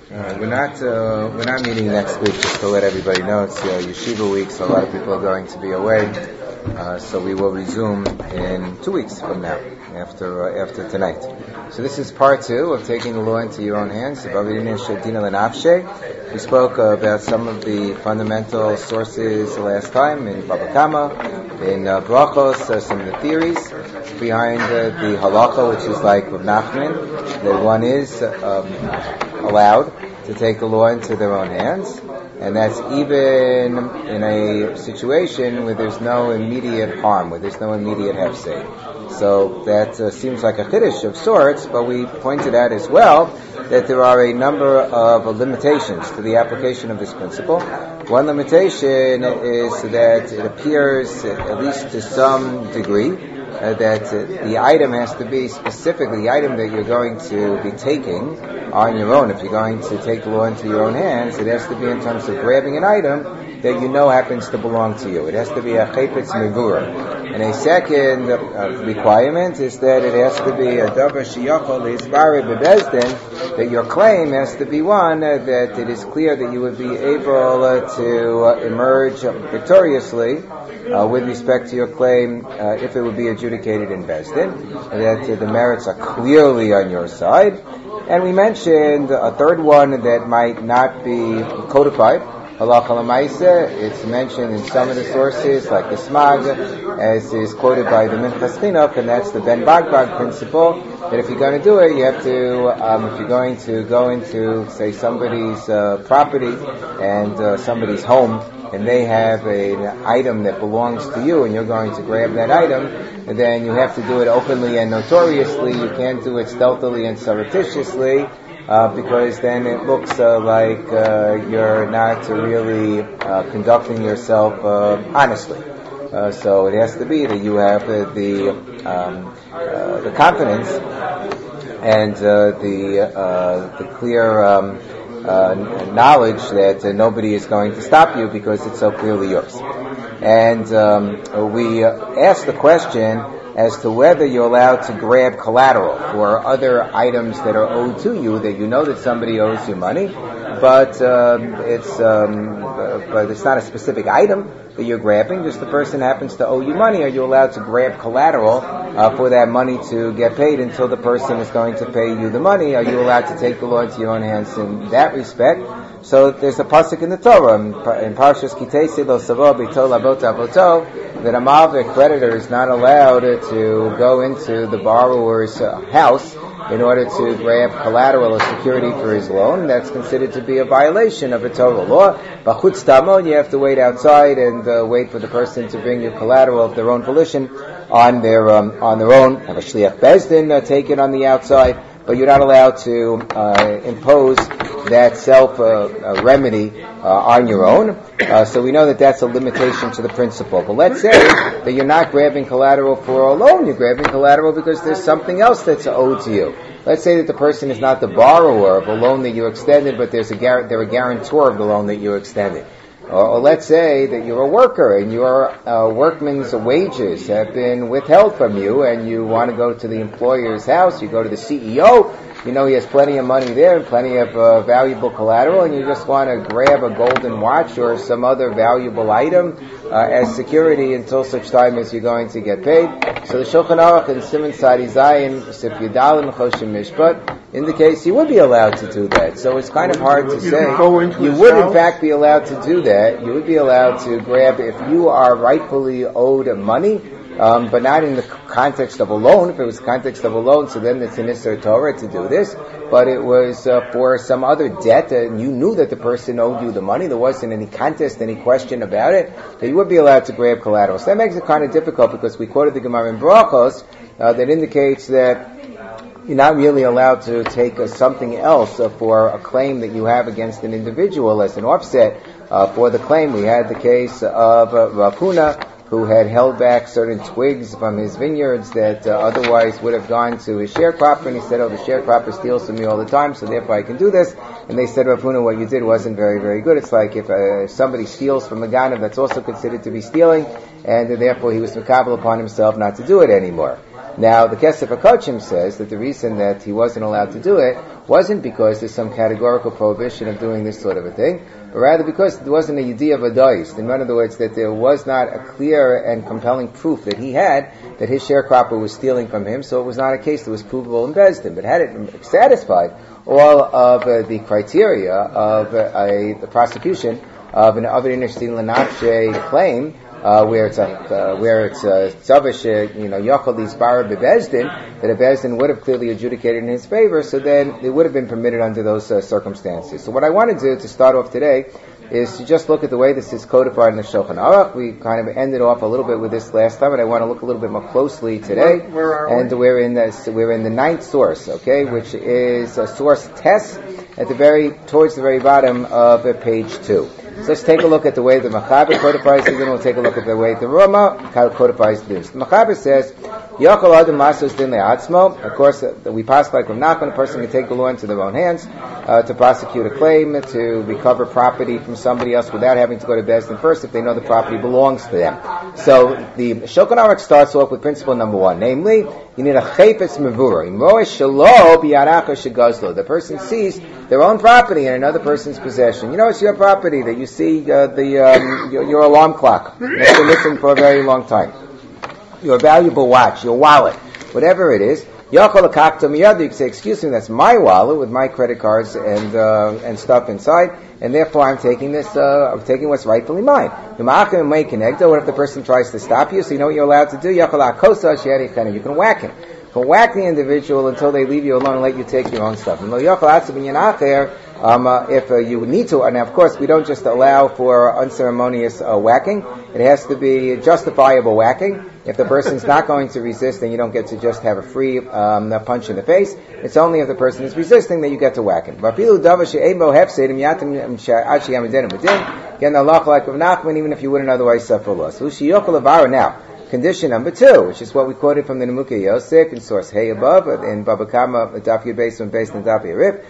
We're not meeting next week, just to let everybody know. It's Yeshiva week, so a lot of people are going to be away. So we will resume in 2 weeks from now, after tonight. So this is part 2 of taking the law into your own hands. We spoke about some of the fundamental sources last time in Baba Kama, in Brachos, some of the theories behind the halacha, which is like Rav Nachman, that one is allowed to take the law into their own hands, and that's even in a situation where there's no immediate harm, where there's no immediate hefsed. So that seems like a chiddush of sorts, but we pointed out as well that there are a number of limitations to the application of this principle. One limitation is that it appears, at least to some degree, that the item has to be specifically the item that you're going to be taking on your own. If you're going to take the law into your own hands, it has to be in terms of grabbing an item that you know happens to belong to you. It has to be a chaypetz mevura. And a second requirement is that it has to be a davar sheyachol leizbari bebezdin, that your claim has to be one that it is clear that you would be able to emerge victoriously with respect to your claim if it would be adjudicated in Bezdin, that the merits are clearly on your side. And we mentioned a third one that might not be codified, halacha l'maaseh. It's mentioned in some of the sources, like the Smag, as is quoted by the Minchas Chinuch, and that's the Ben Bagbag principle, that if you're going to do it, you have to, if you're going to go into, say, somebody's property and somebody's home, and they have an item that belongs to you, and you're going to grab that item, and then you have to do it openly and notoriously. You can't do it stealthily and surreptitiously, because then it looks like you're not really conducting yourself honestly. So it has to be that you have the confidence and the clear knowledge that nobody is going to stop you because it's so clearly yours. And we asked the question as to whether you're allowed to grab collateral for other items that are owed to you, that you know that somebody owes you money, but it's not a specific item that you're grabbing, just the person happens to owe you money. Are you allowed to grab collateral for that money to get paid until the person is going to pay you the money? Are you allowed to take the law into your own hands in that respect? So there's a pasuk in the Torah, in Parshas Kitesi Lo Savo B'Tol Avot Avoto, that a malvik creditor is not allowed to go into the borrower's house in order to grab collateral or security for his loan. That's considered to be a violation of a Torah law. B'chutz tamon, you have to wait outside and wait for the person to bring you collateral of their own volition on their own. Have a shliach bezdin take it on the outside, but you're not allowed to impose that self-remedy on your own. So we know that that's a limitation to the principle. But let's say that you're not grabbing collateral for a loan, you're grabbing collateral because there's something else that's owed to you. Let's say that the person is not the borrower of a loan that you extended, but they're a guarantor of the loan that you extended. Or let's say that you're a worker and your workman's wages have been withheld from you, and you want to go to the employer's house. You go to the CEO. You know he has plenty of money there and plenty of valuable collateral, and you just want to grab a golden watch or some other valuable item as security until such time as you're going to get paid. So the Shulchan Aruch in Siman Sadi Zayin, Sif Yudalin Choshim Mishpat, indicates you would be allowed to do that. So it's kind of hard to say. You would in fact be allowed to do that. You would be allowed to grab if you are rightfully owed money, but not in the context of a loan. If it was the context of a loan, so then it's an Isser Torah to do this. But it was for some other debt, and you knew that the person owed you the money. There wasn't any contest, any question about it. That you would be allowed to grab collateral. So that makes it kind of difficult because we quoted the Gemara in Brachos that indicates that you're not really allowed to take something else for a claim that you have against an individual as an offset for the claim. We had the case of Rav Huna, who had held back certain twigs from his vineyards that otherwise would have gone to his sharecropper, and he said, the sharecropper steals from me all the time, so therefore I can do this. And they said, Rav Huna, what you did wasn't very, very good. It's like if somebody steals from a ganav, that's also considered to be stealing, and therefore he was makabel upon himself not to do it anymore. Now, the Kesef HaKochim says that the reason that he wasn't allowed to do it wasn't because there's some categorical prohibition of doing this sort of a thing, but rather because there wasn't a yediyah v'dayis. In other words, that there was not a clear and compelling proof that he had that his sharecropper was stealing from him, so it was not a case that was provable in Beis Din. But had it satisfied all of the criteria of the prosecution of an Aved Nishtin L'Nafshe claim, where it's Tzavish, Yochel Yisbar Beis Din, that a Beis Din would have clearly adjudicated in his favor, so then it would have been permitted under those circumstances. So what I want to do to start off today is to just look at the way this is codified in the Shulchan Aruch. We kind of ended off a little bit with this last time, and I want to look a little bit more closely today. Where are we? And we're in the ninth source, okay, which is source Tes towards the very bottom of page 2. So let's take a look at the way the Machaber codifies it, then we'll take a look at the way the Rama codifies this. The Machaber says, Yochel Adam Masos Din Le'atzmo. Of course, we pass like Rav Nachman, a person can take the law into their own hands to prosecute a claim, to recover property from somebody else without having to go to Beis Din first if they know the property belongs to them. So the Shulchan Aruch starts off with principle number 1, namely, you need a chayfetz mevura. The person sees their own property in another person's possession. It's your property that you see your alarm clock that's been missing for a very long time, your valuable watch, your wallet, whatever it is. You can say, excuse me, that's my wallet with my credit cards and stuff inside, and therefore I'm taking this, I'm taking what's rightfully mine. What if the person tries to stop you? So you know what you're allowed to do? You can whack him. You can whack the individual until they leave you alone and let you take your own stuff. If you need to, and of course we don't just allow for unceremonious whacking, it has to be justifiable whacking. If the person's not going to resist, then you don't get to just have a free punch in the face. It's only if the person is resisting that you get to whack him. Again, the law like of Nachman, even if you wouldn't otherwise suffer loss. Now, condition number 2, which is what we quoted from the Nemukei Yosef in source Hey above, in Baba Kama, Daf Yud Beis and Beis and Daf Yerif.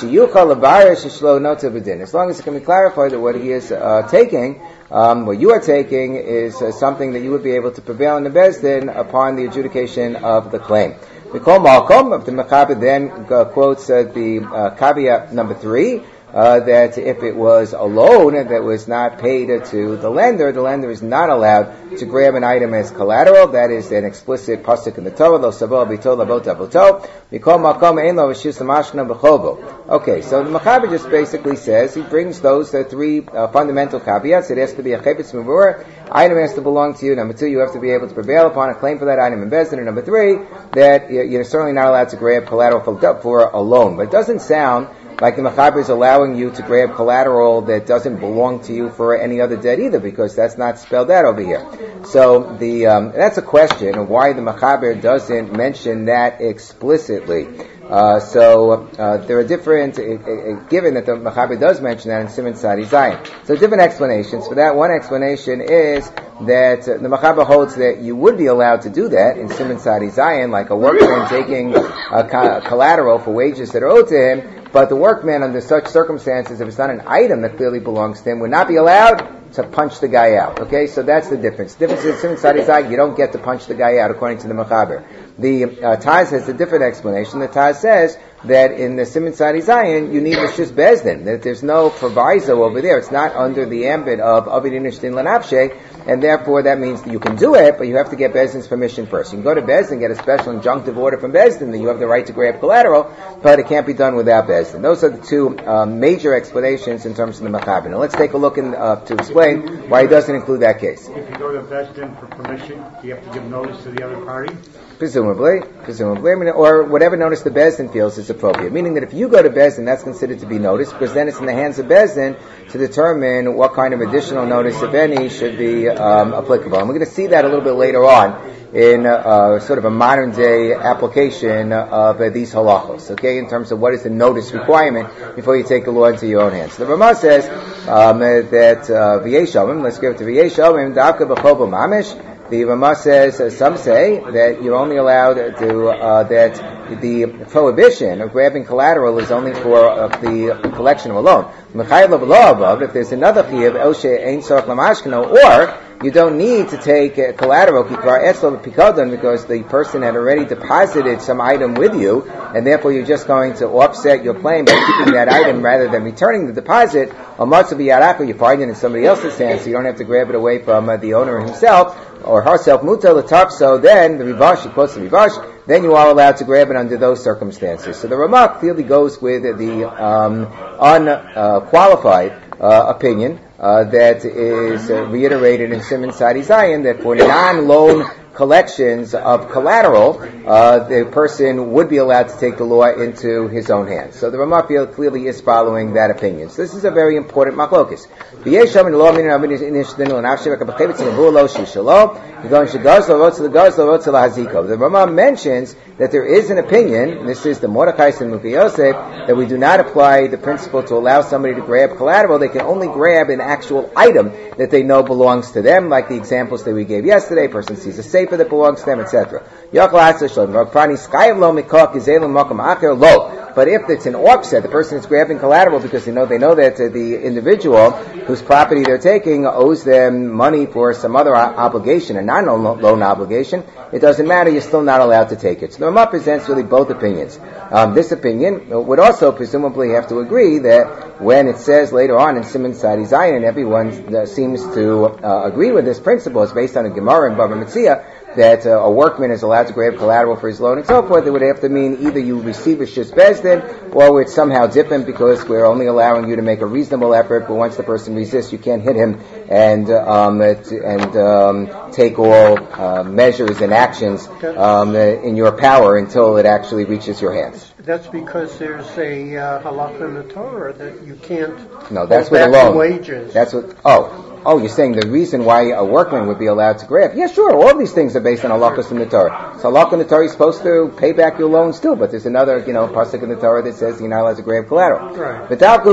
As long as it can be clarified that what he is taking, what you are taking is something that you would be able to prevail in the Beis Din upon the adjudication of the claim. We call Malcolm, the Machaber then quotes the caveat number 3, that if it was a loan that was not paid to the lender is not allowed to grab an item as collateral. That is an explicit pasuk in the Torah. Lo savo bito lavot avoto. We call makom ein lo v'shus mashna b'chovo. Okay, so the Machaber just basically says he brings those 3 fundamental caveats. It has to be a chayfetz mevura. Item has to belong to you. Number 2, you have to be able to prevail upon a claim for that item in Beis Din. And number 3, that you're certainly not allowed to grab collateral for a loan. But it doesn't sound like the Machaber is allowing you to grab collateral that doesn't belong to you for any other debt either, because that's not spelled out over here. So that's a question of why the Machaber doesn't mention that explicitly. There are different, given that the Machaber does mention that in Siman Tzadi Zayin. So different explanations for that. One explanation is that the Machaber holds that you would be allowed to do that in Siman Tzadi Zayin, like a workman taking collateral for wages that are owed to him, but the workman under such circumstances, if it's not an item that clearly belongs to him, would not be allowed to punch the guy out. Okay, so that's the difference. The difference is in Siman Tzadi Zayin, you don't get to punch the guy out according to the Machaber. The Taz has a different explanation. The Taz says that in the Siman Tzadi Zayin, you need Rishus Beis Din, that there's no proviso over there. It's not under the ambit of Aved Nishtin L'Nafshe, and therefore that means that you can do it, but you have to get Beis Din's permission first. You can go to Beis Din, get a special injunctive order from Beis Din that you have the right to grab collateral, but it can't be done without Beis Din. Those are the 2 major explanations in terms of the Machaber. Now let's take a look to explain why he doesn't include that case. If you go to Beis Din for permission, do you have to give notice to the other party? Presumably, or whatever notice the Beis Din feels is appropriate. Meaning that if you go to Beis Din, that's considered to be notice, because then it's in the hands of Beis Din to determine what kind of additional notice, if any, should be applicable. And we're going to see that a little bit later on in sort of a modern day application of these halachos, okay, in terms of what is the notice requirement before you take the law into your own hands. So the Rama says that v'yesh omim, let's give it to v'yesh omim, da'avka b'chobo mamish. The Rama says, some say that you're only allowed to, that the prohibition of grabbing collateral is only for the collection of a loan. If there's another chiyuv, or you don't need to take collateral because the person had already deposited some item with you, and therefore you're just going to offset your claim by keeping that item rather than returning the deposit. You find it in somebody else's hands, so you don't have to grab it away from the owner himself or herself. So then the Rivash, he quotes the Rivash, then you are allowed to grab it under those circumstances. So the Ramak clearly goes with the unqualified opinion that is reiterated in Siman Sadi Zion, that for non-loan collections of collateral, the person would be allowed to take the law into his own hands. So the Ramak clearly is following that opinion. So this is a very important machlokes. The Ramak mentions that there is an opinion, this is the Mordechai and Mukhi Yosef, that we do not apply the principle to allow somebody to grab collateral. They can only grab an actual item that they know belongs to them, like the examples that we gave yesterday. A person sees a safe that belongs to them, etc. But if it's an offset, the person is grabbing collateral because they know that the individual whose property they're taking owes them money for some other obligation, a non-loan obligation, it doesn't matter, you're still not allowed to take it. So the Rama presents really both opinions. This opinion would also presumably have to agree that when it says later on in Siman Sadi Zion, and everyone seems to agree with this principle, it's based on a Gemara in Bava Metzia, that a workman is allowed to grab collateral for his loan and so forth, it would have to mean either you receive a shus bezdin, or it's somehow different because we're only allowing you to make a reasonable effort, but once the person resists, you can't hit him and take all measures and actions in your power until it actually reaches your hands. That's because there's a halakha in the Torah that you can't. No, that's with a loan. Wages. That's what. Oh, you're saying the reason why a workman would be allowed to grab? Yeah, sure. All of these things are based on halakhas in the Torah. So halakha in the Torah is supposed to pay back your loans too, but there's another, pasuk in the Torah that says you're not allowed to grab collateral. Right.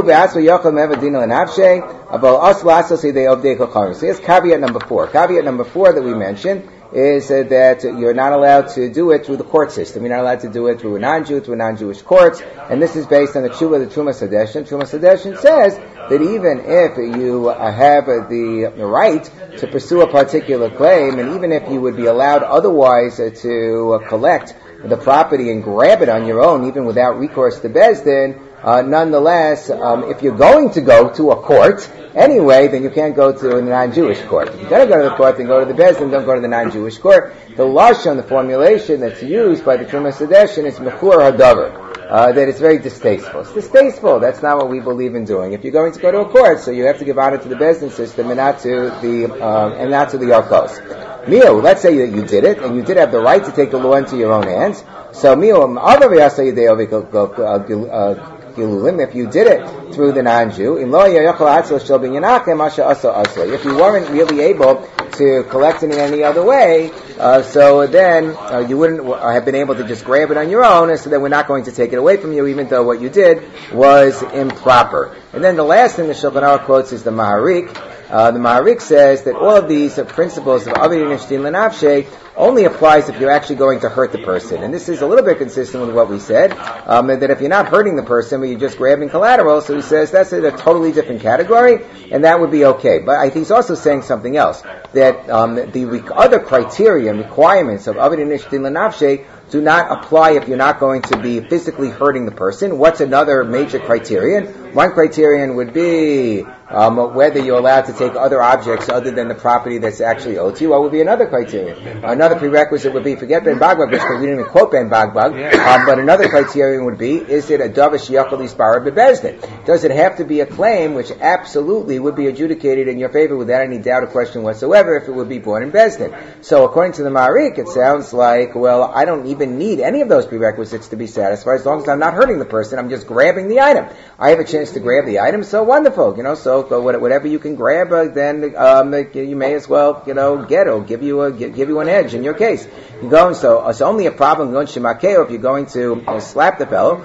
So here's caveat number 4. Caveat number 4 that we mentioned is that you're not allowed to do it through the court system. You're not allowed to do it through a non-Jew, through non-Jewish courts, and this is based on the Tshuva, the Trumas Hadeshin. Trumas Hadeshin says that even if you have the right to pursue a particular claim, and even if you would be allowed otherwise to collect the property and grab it on your own, even without recourse to Bezdin, nonetheless, if you're going to go to a court anyway, then you can't go to a non-Jewish court. If you're going to go to the court, then go to the Bezdin, don't go to the non-Jewish court. The lashon, the formulation that's used by the Trumas Hadeshin is mechur hadavar, that it's very distasteful. It's distasteful. That's not what we believe in doing. If you're going to go to a court, so you have to give honor to the Bezdin system and not to the Yarkos. Mio, let's say that you did it, and you did have the right to take the law into your own hands. So, if you did it through the non-Jew, if you weren't really able to collect it in any other way, so then you wouldn't have been able to just grab it on your own, and so then we're not going to take it away from you, even though what you did was improper. And then the last thing the Shulchan Aruch quotes is the Maharik. The Maharik says that all of these principles of Avid Nishtin L'Nafshe only applies if you're actually going to hurt the person. And this is a little bit consistent with what we said, that if you're not hurting the person, but you're just grabbing collateral, so he says that's a totally different category, and that would be okay. But I think he's also saying something else, that the other criteria and requirements of Avid Nishtin L'Nafshe do not apply if you're not going to be physically hurting the person. What's another major criterion? One criterion would be whether you're allowed to take other objects other than the property that's actually owed to you. What would be another criterion? Another prerequisite would be, forget Ben Bagbag, because we didn't even quote Ben Bagbag, but another criterion would be, is it a davar sheyachol yispara bebezdin? Does it have to be a claim which absolutely would be adjudicated in your favor without any doubt or question whatsoever if it would be born in Bezdin? So according to the Maharik, it sounds like, well, I don't even need any of those prerequisites to be satisfied as long as I'm not hurting the person. I'm just grabbing the item. I have a chance to grab the item, so wonderful. So whatever you can grab, then you may as well get or give you an edge in your case. You go, so it's only a problem going shemakeo if you're going to slap the fellow.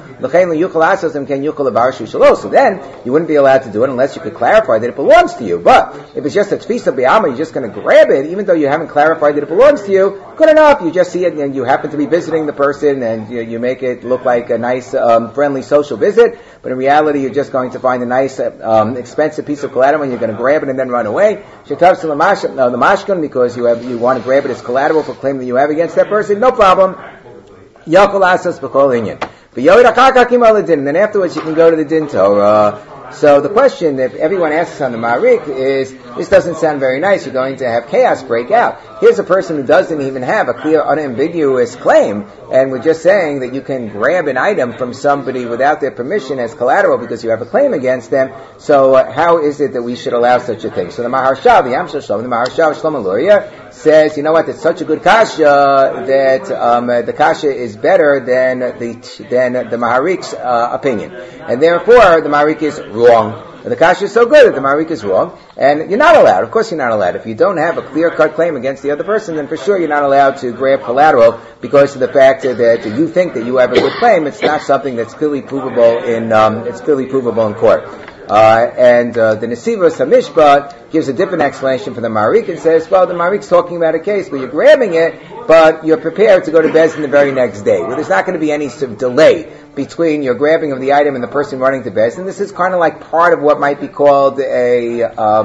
So then you wouldn't be allowed to do it unless you could clarify that it belongs to you. But if it's just a tfisa b'alma, you're just going to grab it, even though you haven't clarified that it belongs to you. Good enough. You just see it and you happen to be busy visiting the person and you make it look like a nice, friendly social visit, but in reality you're just going to find a nice, expensive piece of collateral and you're going to grab it and then run away. Because you want to grab it as collateral for claim that you have against that person, no problem. And then afterwards you can go to the Din Torah. So the question that everyone asks on the Ma'arik is, this doesn't sound very nice, you're going to have chaos break out. Here's a person who doesn't even have a clear, unambiguous claim, and we're just saying that you can grab an item from somebody without their permission as collateral because you have a claim against them. So how is it that we should allow such a thing? So the Maharshal, the Yamshel Shalom, the Maharshal Shlomo Luria says, you know what, it's such a good kasha that the kasha is better than the Maharik's opinion. And therefore, the Maharik is wrong. The kasha is so good that the Maharik is wrong. And you're not allowed. Of course you're not allowed. If you don't have a clear-cut claim against the other person, then for sure you're not allowed to grab collateral because of the fact that you think that you have a good claim. It's not something that's clearly provable in court. The Nesivos HaMishpat gives a different explanation for the Maharik and says, well, the Maharik's talking about a case where you're grabbing it, but you're prepared to go to Bezdin the very next day, where there's not going to be any sort of delay between your grabbing of the item and the person running to Bezdin. This is kind of like part of what might be called a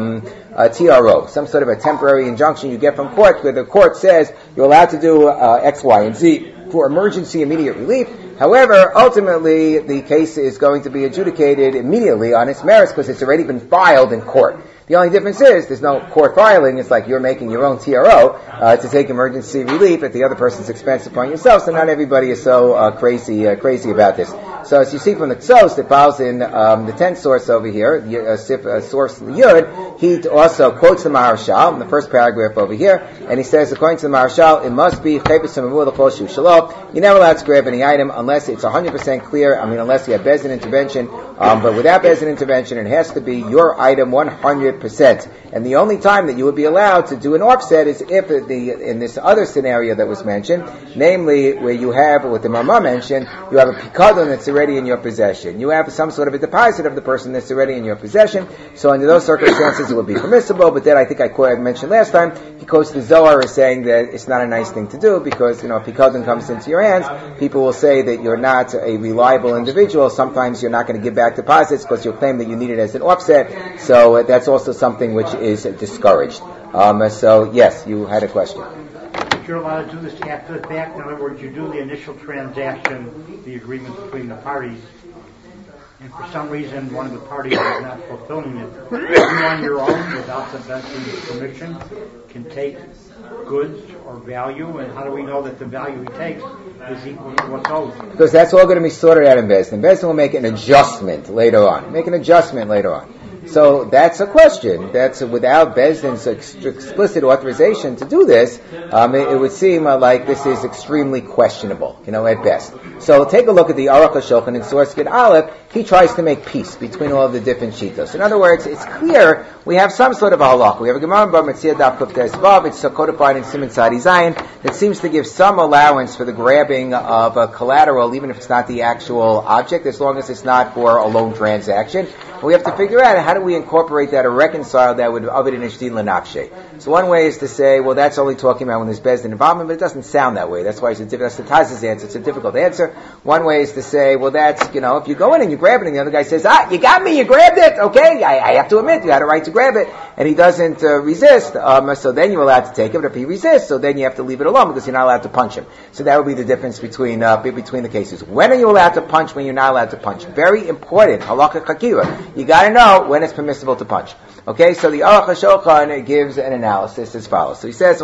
TRO, some sort of a temporary injunction you get from court, where the court says you're allowed to do X, Y, and Z for emergency immediate relief. However, ultimately, the case is going to be adjudicated immediately on its merits because it's already been filed in court. The only difference is there's no court filing. It's like you're making your own TRO to take emergency relief at the other person's expense upon yourself. So not everybody is so crazy about this. So as you see from the Tzos that follows in the 10th source over here, source Yud, he also quotes the Maharshal in the first paragraph over here, and he says, according to the Maharshal, it must be you're never allowed to grab any item unless it's 100% clear. Unless you have Bezdin intervention, but without Bezdin intervention, it has to be your item 100%. And the only time that you would be allowed to do an offset is if in this other scenario that was mentioned, namely where you have what the Mama mentioned, you have a pikadon that's already in your possession. You have some sort of a deposit of the person that's already in your possession. So under those circumstances it would be permissible, but then I think I mentioned last time, because the Zohar is saying that it's not a nice thing to do because, a pikadon comes into your hands, people will say that you're not a reliable individual. Sometimes you're not going to give back deposits because you'll claim that you need it as an offset. So that's also something which is discouraged. So yes, you had a question. But you're allowed to do this after the fact. In other words, you do the initial transaction, the agreement between the parties, and for some reason one of the parties is not fulfilling it. You on your own, without the Bezdin's permission, can take goods or value, and how do we know that the value he takes is equal to what's owed? Because that's all going to be sorted out in Bezdin. Bezdin will make an adjustment later on. So that's a question. That's without Bezdin's explicit authorization to do this. It would seem like this is extremely questionable, at best. So take a look at the Aruch HaShulchan in Source Gid Aleph. He tries to make peace between all of the different shitos. In other words, it's clear we have some sort of a halach. We have a Gemara Bar Metzia Daf Kuf Tes Vav. It's codified in Siman Tzadi Zayin that seems to give some allowance for the grabbing of a collateral, even if it's not the actual object, as long as it's not for a loan transaction. We have to figure out how do we incorporate that or reconcile that with Avid and Ishdin L'Nakshe. So one way is to say, well, that's only talking about when there's Bezdin involvement, but it doesn't sound that way. That's why that's the Taz's answer. It's a difficult answer. One way is to say, well, that's, if you go in and you grab it and the other guy says, you got me, you grabbed it, okay, I have to admit, you had a right to grab it, and he doesn't resist, so then you're allowed to take it, but if he resists, so then you have to leave it alone because you're not allowed to punch him. So that would be the difference between the cases. When are you allowed to punch, when you're not allowed to punch? Very important, halakha chakira. You gotta know when it's permissible to punch. Okay, so the Aruch HaShulchan gives an analysis as follows. So he says,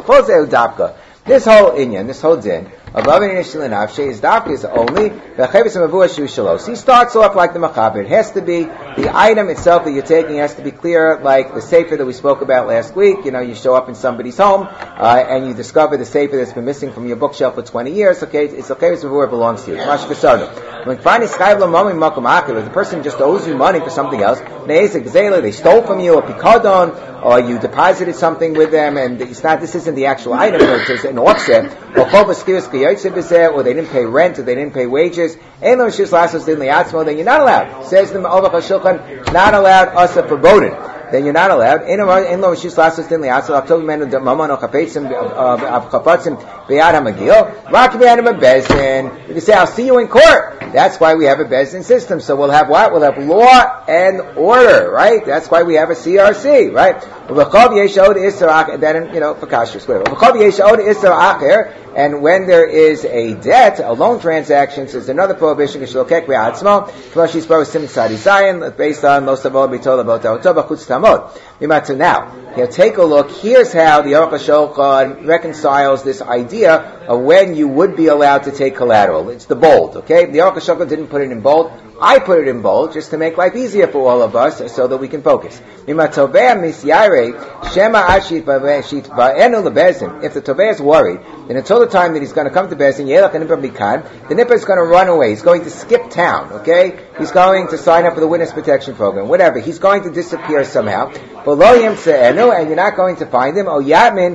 this whole inyan, this whole din, of Avin Nishli Nafshe is dafka is only the Chavis Mavua Shu Shalos. He starts off like the Machaber. It has to be, the item itself that you're taking has to be clear, like the sefer that we spoke about last week. You show up in somebody's home, and you discover the sefer that's been missing from your bookshelf for 20 years, okay, it's the Chavis Mavua, it belongs to you. When the person just owes you money for something else, they stole from you a pikadon, or you deposited something with them, and this isn't the actual item, it's an offset, or they didn't pay rent, or they didn't pay wages, then you're not allowed. Says the Aruch HaShulchan, not allowed asa forbodden. then you're not allowed. You can say, I'll see you in court. That's why we have a Bezdin system. So we'll have what? We'll have law and order, right? That's why we have a CRC, right? And when there is a debt, a loan transaction, so there's another prohibition, based on now, here, take a look. Here's how the Aruch HaShulchan reconciles this idea of when you would be allowed to take collateral. It's the bold, okay? The Aruch HaShulchan didn't put it in bold. I put it in bold just to make life easier for all of us so that we can focus. If the Toveh is worried, then until the time that he's going to come to Bezdin, the Nipper is going to run away. He's going to skip town, okay? He's going to sign up for the witness protection program, whatever. He's going to disappear somehow. And you're not going to find him. Or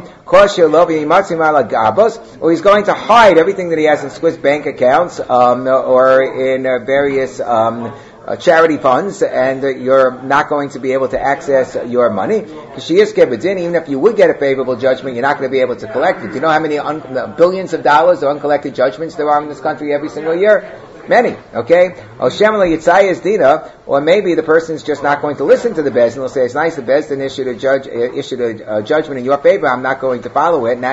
he's going to hide everything that he has in Swiss bank accounts, or in various charity funds, and you're not going to be able to access your money. Even if you would get a favorable judgment, you're not going to be able to collect it. Do you know how many billions of dollars of uncollected judgments there are in this country every single year? Many, okay? Or maybe the person's just not going to listen to the Bezdin. They'll say, it's nice the Bezdin issued a judgment in your favor, I'm not going to follow it.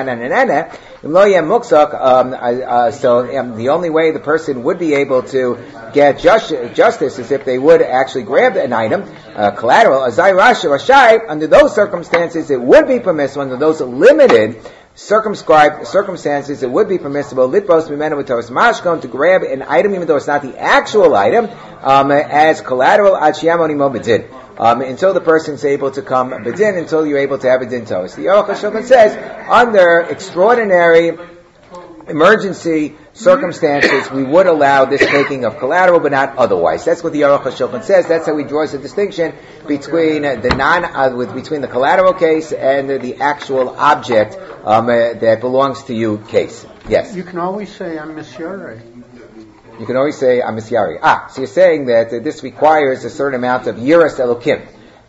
So the only way the person would be able to get justice is if they would actually grab an item, collateral. Under those circumstances, it would be permissible, under those limited circumscribed circumstances, it would be permissible litbos mimenu v'toras mashkon, to grab an item even though it's not the actual item, as collateral ad sheyamoni mo b'din, until the person's able to come b'din, until you're able to have a din toast. The Aruch HaShulchan says under extraordinary emergency circumstances, we would allow this taking of collateral, but not otherwise. That's what the Aruch HaShulchan says. That's how he draws a distinction between between the collateral case and the actual object that belongs to you case. Yes. You can always say, I'm misyari. You can always say, I'm misyari. So you're saying that this requires a certain amount of yiras elokim.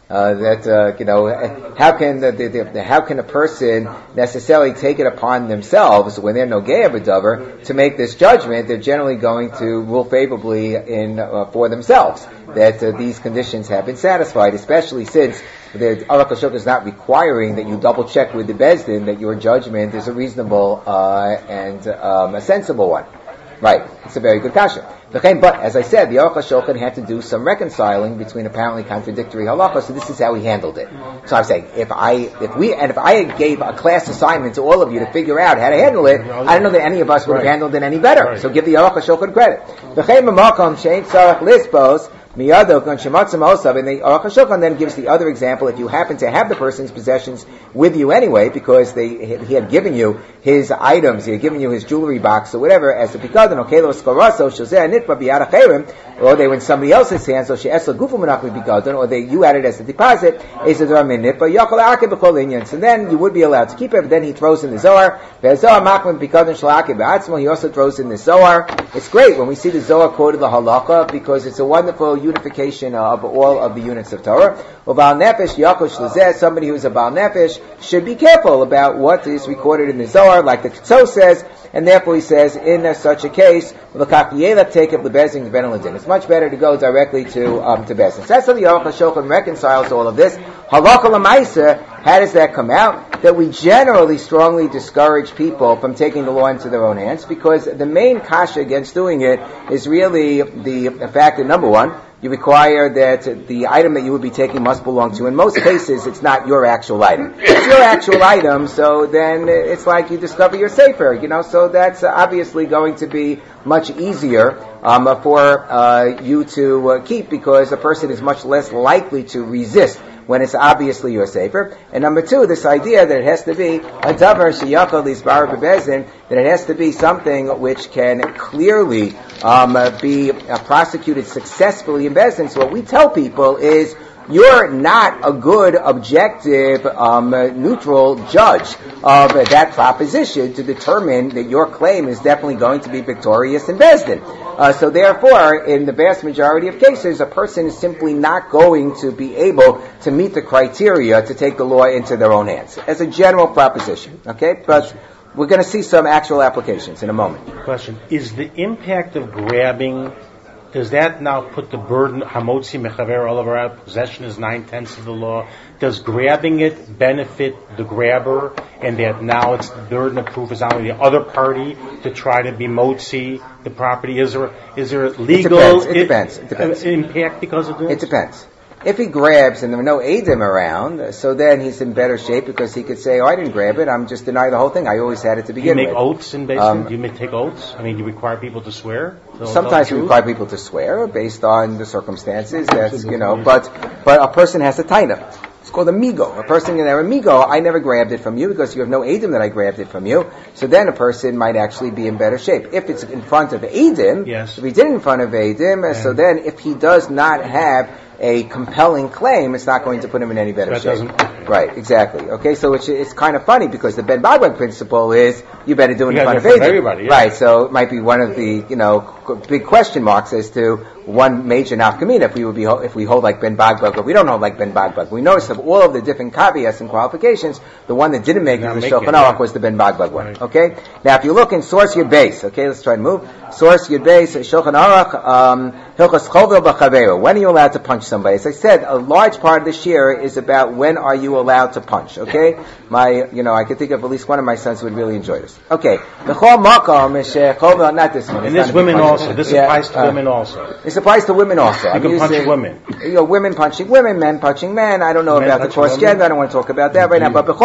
How can a person necessarily take it upon themselves when they're nogea b'davar to make this judgment? They're generally going to rule favorably for themselves that these conditions have been satisfied, especially since the Aruch HaShulchan is not requiring that you double check with the Bezdin that your judgment is a reasonable and a sensible one. Right, it's a very good kasha. But as I said, the Aruch HaShulchan had to do some reconciling between apparently contradictory halachas, so this is how he handled it. So I'm saying, if I gave a class assignment to all of you to figure out how to handle it, I don't know that any of us would have handled it any better. Right. So give the Aruch HaShulchan credit. And the Aruch HaShulchan then gives the other example. If you happen to have the person's possessions with you anyway, because he had given you his items, he had given you his jewelry box or whatever, as a pikadon, or they were in somebody else's hands, or you had it as a deposit, so then you would be allowed to keep it, but then he throws in the Zohar. He also throws in the Zohar. It's great when we see the Zohar quoted the halakha, because it's a wonderful unification of all of the units of Torah. Somebody who's a Baal Nefesh should be careful about what is recorded in the Zohar, like the Ketzo says, and therefore he says, in such a case, it's much better to go directly to Bezdin. So that's how the Aruch HaShulchan reconciles all of this. Halakha l'maisa, how does that come out? That we generally strongly discourage people from taking the law into their own hands, because the main kasha against doing it is really the fact that, number one, you require that the item that you would be taking must belong to you. In most cases, it's not your actual item. It's your actual item, so then it's like you discover your safer, so that's obviously going to be much easier for you to keep, because a person is much less likely to resist when it's obviously your safer. And number two, this idea that it has to be a davar sheyachal lisbar b'bezdin, that it has to be something which can clearly be prosecuted successfully in Bezdin. So what we tell people is, you're not a good, objective, neutral judge of that proposition to determine that your claim is definitely going to be victorious in Bezdin. So therefore, in the vast majority of cases, a person is simply not going to be able to even meet the criteria to take the law into their own hands, as a general proposition. Okay, but we're going to see some actual applications in a moment. Question: is the impact of grabbing, does that now put the burden, hamotzi mechaver olav, possession is 9/10 of the law, does grabbing it benefit the grabber, and that now it's the burden of proof is on the other party to try to be motzi the property? Is there legal It depends. impact because of this? It depends. If he grabs and there are no Eidim around, so then he's in better shape because he could say, I didn't grab it, I'm just denying the whole thing. I always had it to begin with. Do you make oaths in basement? Do you take oaths? I mean, do you require people to swear? Sometimes we require people to swear based on the circumstances. That's, but a person has a taina. It's called a migo. A person can have a migo. I never grabbed it from you because you have no Eidim that I grabbed it from you. So then a person might actually be in better shape. If it's in front of Eidim, yes. If he did it in front of Eidim, so then if he does not have a compelling claim, it's not going to put him in any better shape. Right, exactly. Okay, so it's kind of funny because the Ben Bagwag principle is you better do it in front of everybody. Yeah. Right, so it might be one of the big question marks as to one major nafkamina if we hold like Ben Bagwag, but we don't hold like Ben Bagwag. We notice of all of the different caveats and qualifications, the one that didn't make it the Shulchan Aruch was the Ben Bagwag one. Right. Okay, now if you look in source Yud Beis, okay, let's try to move source Yud Beis Shulchan Aruch Hilchos Chovel B'Chaveru. When are you allowed to punch somebody? As I said, a large part of this year is about when are you allowed to punch. Okay, I can think of at least one of my sons who would really enjoy this. Okay, not this one. And this women also. This applies to women also. This applies to women also. You can punch women. Women punching women, men punching men. I don't know about the cross gender. I don't want to talk about that right now. But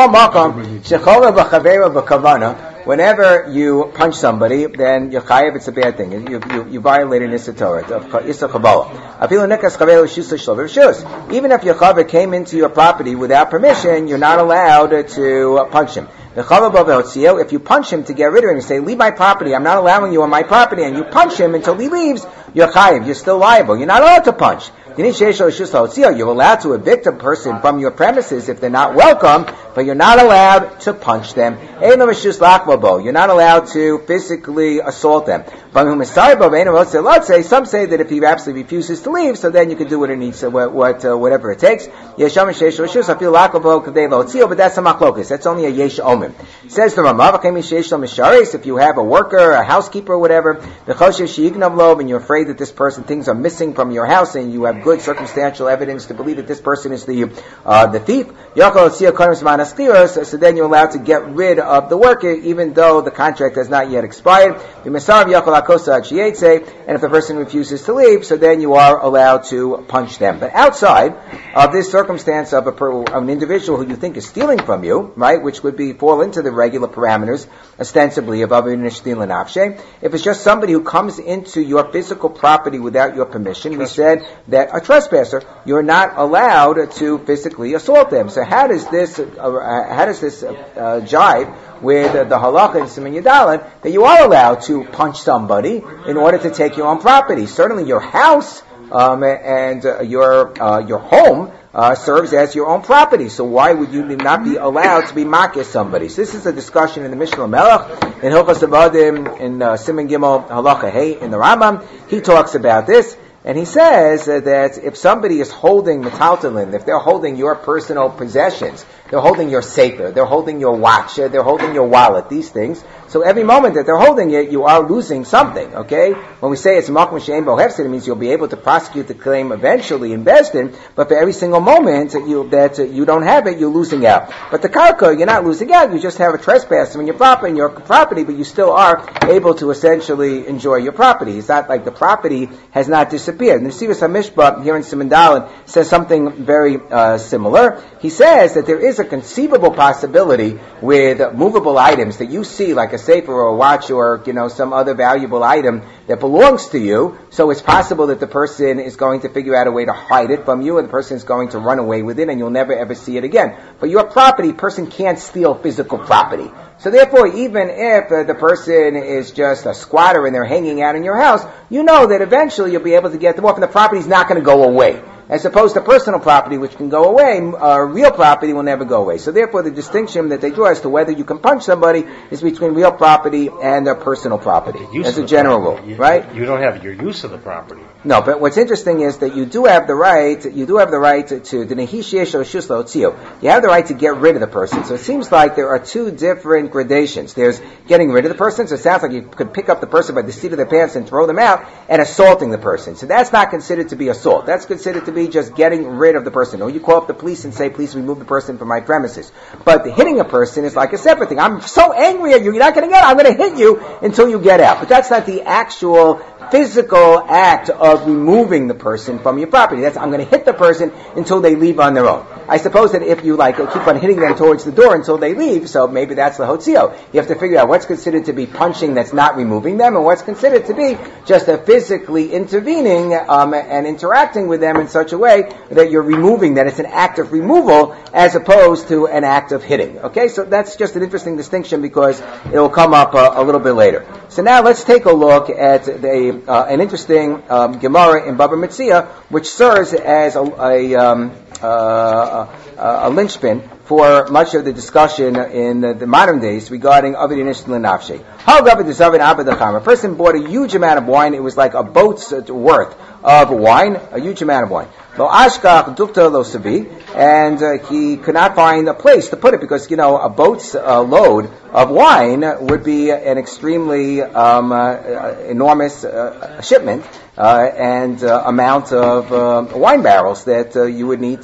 whenever you punch somebody, then you're chayav. It's a bad thing. You violated Issa Torah. Even if your chaver came into your property without permission, you're not allowed to punch him. If you punch him to get rid of him, you say, leave my property, I'm not allowing you on my property, and you punch him until he leaves, you're chayiv, you're still liable. You're not allowed to punch. You're allowed to evict a person from your premises if they're not welcome, but you're not allowed to punch them. You're not allowed to physically assault them. Some say that if he absolutely refuses to leave, so then you can do what it needs, whatever it takes. But that's a machlokas. That's only a yesh omen. Says the Ramav, if you have a worker, a housekeeper, whatever, and you're afraid that this person, things are missing from your house, and you have good circumstantial evidence to believe that this person is the thief, so then you're allowed to get rid of the worker, even though the contract has not yet expired. And if the person refuses to leave, so then you are allowed to punch them. But outside of this circumstance of an individual who you think is stealing from you, right, which would fall into the regular parameters, ostensibly, of Avin Nishtin L'Nafshe, if it's just somebody who comes into your physical property without your permission, we said that a trespasser, you're not allowed to physically assault them. So how does this jive with the halacha in Siman Yudalad that you are allowed to punch somebody in order to take your own property? Certainly your house and your home serves as your own property. So why would you not be allowed to be makir somebody? So this is a discussion in the Mishnah Melech, in Hilchos Avadim, in Siman Gimel Halacha Hey, in the Rambam. He talks about this. And he says that if somebody is holding metaltalin, if they're holding your personal possessions, they're holding your sefer, they're holding your watch, they're holding your wallet, these things. So every moment that they're holding it, you are losing something, okay? When we say it's makom she'ein bo hefsed, it means you'll be able to prosecute the claim eventually in Beis Din, but for every single moment that you don't have it, you're losing out. But the karka, you're not losing out, you just have a trespass in your property, but you still are able to essentially enjoy your property. It's not like the property has not disappeared. And the Sivas HaMishpah here in Siman Daled says something very similar. He says that there is a conceivable possibility with movable items that you see, like a sefer or a watch or some other valuable item that belongs to you. So it's possible that the person is going to figure out a way to hide it from you, and the person is going to run away with it, and you'll never ever see it again. But your property, person can't steal physical property. So therefore, even if the person is just a squatter and they're hanging out in your house, you know that eventually you'll be able to get them off, and the property's not going to go away. as opposed to personal property, which can go away. Real property will never go away. So therefore, the distinction that they draw as to whether you can punch somebody is between real property and their personal property. That's a general rule, right? You don't have your use of the property. No, but what's interesting is that you do have the right to the nehishesh or shusla otziu. You have the right to get rid of the person. So it seems like there are two different gradations. There's getting rid of the person, so it sounds like you could pick up the person by the seat of their pants and throw them out, and assaulting the person. So that's not considered to be assault. That's considered to be just getting rid of the person. Or you call up the police and say, please remove the person from my premises. But hitting a person is like a separate thing. I'm so angry at you, you're not going to get out. I'm going to hit you until you get out. But that's not the actual physical act of removing the person from your property. That's, I'm going to hit the person until they leave on their own. I suppose that if you keep on hitting them towards the door until they leave, so maybe that's the hotzio. You have to figure out what's considered to be punching that's not removing them, and what's considered to be just a physically intervening and interacting with them in such a way that you're removing, that it's an act of removal as opposed to an act of hitting. Okay, so that's just an interesting distinction because it will come up a little bit later. So now let's take a look at an interesting Gemara in Baba Metzia, which serves as a linchpin for much of the discussion in the modern days regarding Avid Yinish L'Nafshe. A person bought a huge amount of wine. It was like a boat's worth of wine, a huge amount of wine. And he could not find a place to put it because, a boat's load of wine would be an extremely enormous shipment and amount of wine barrels that you would need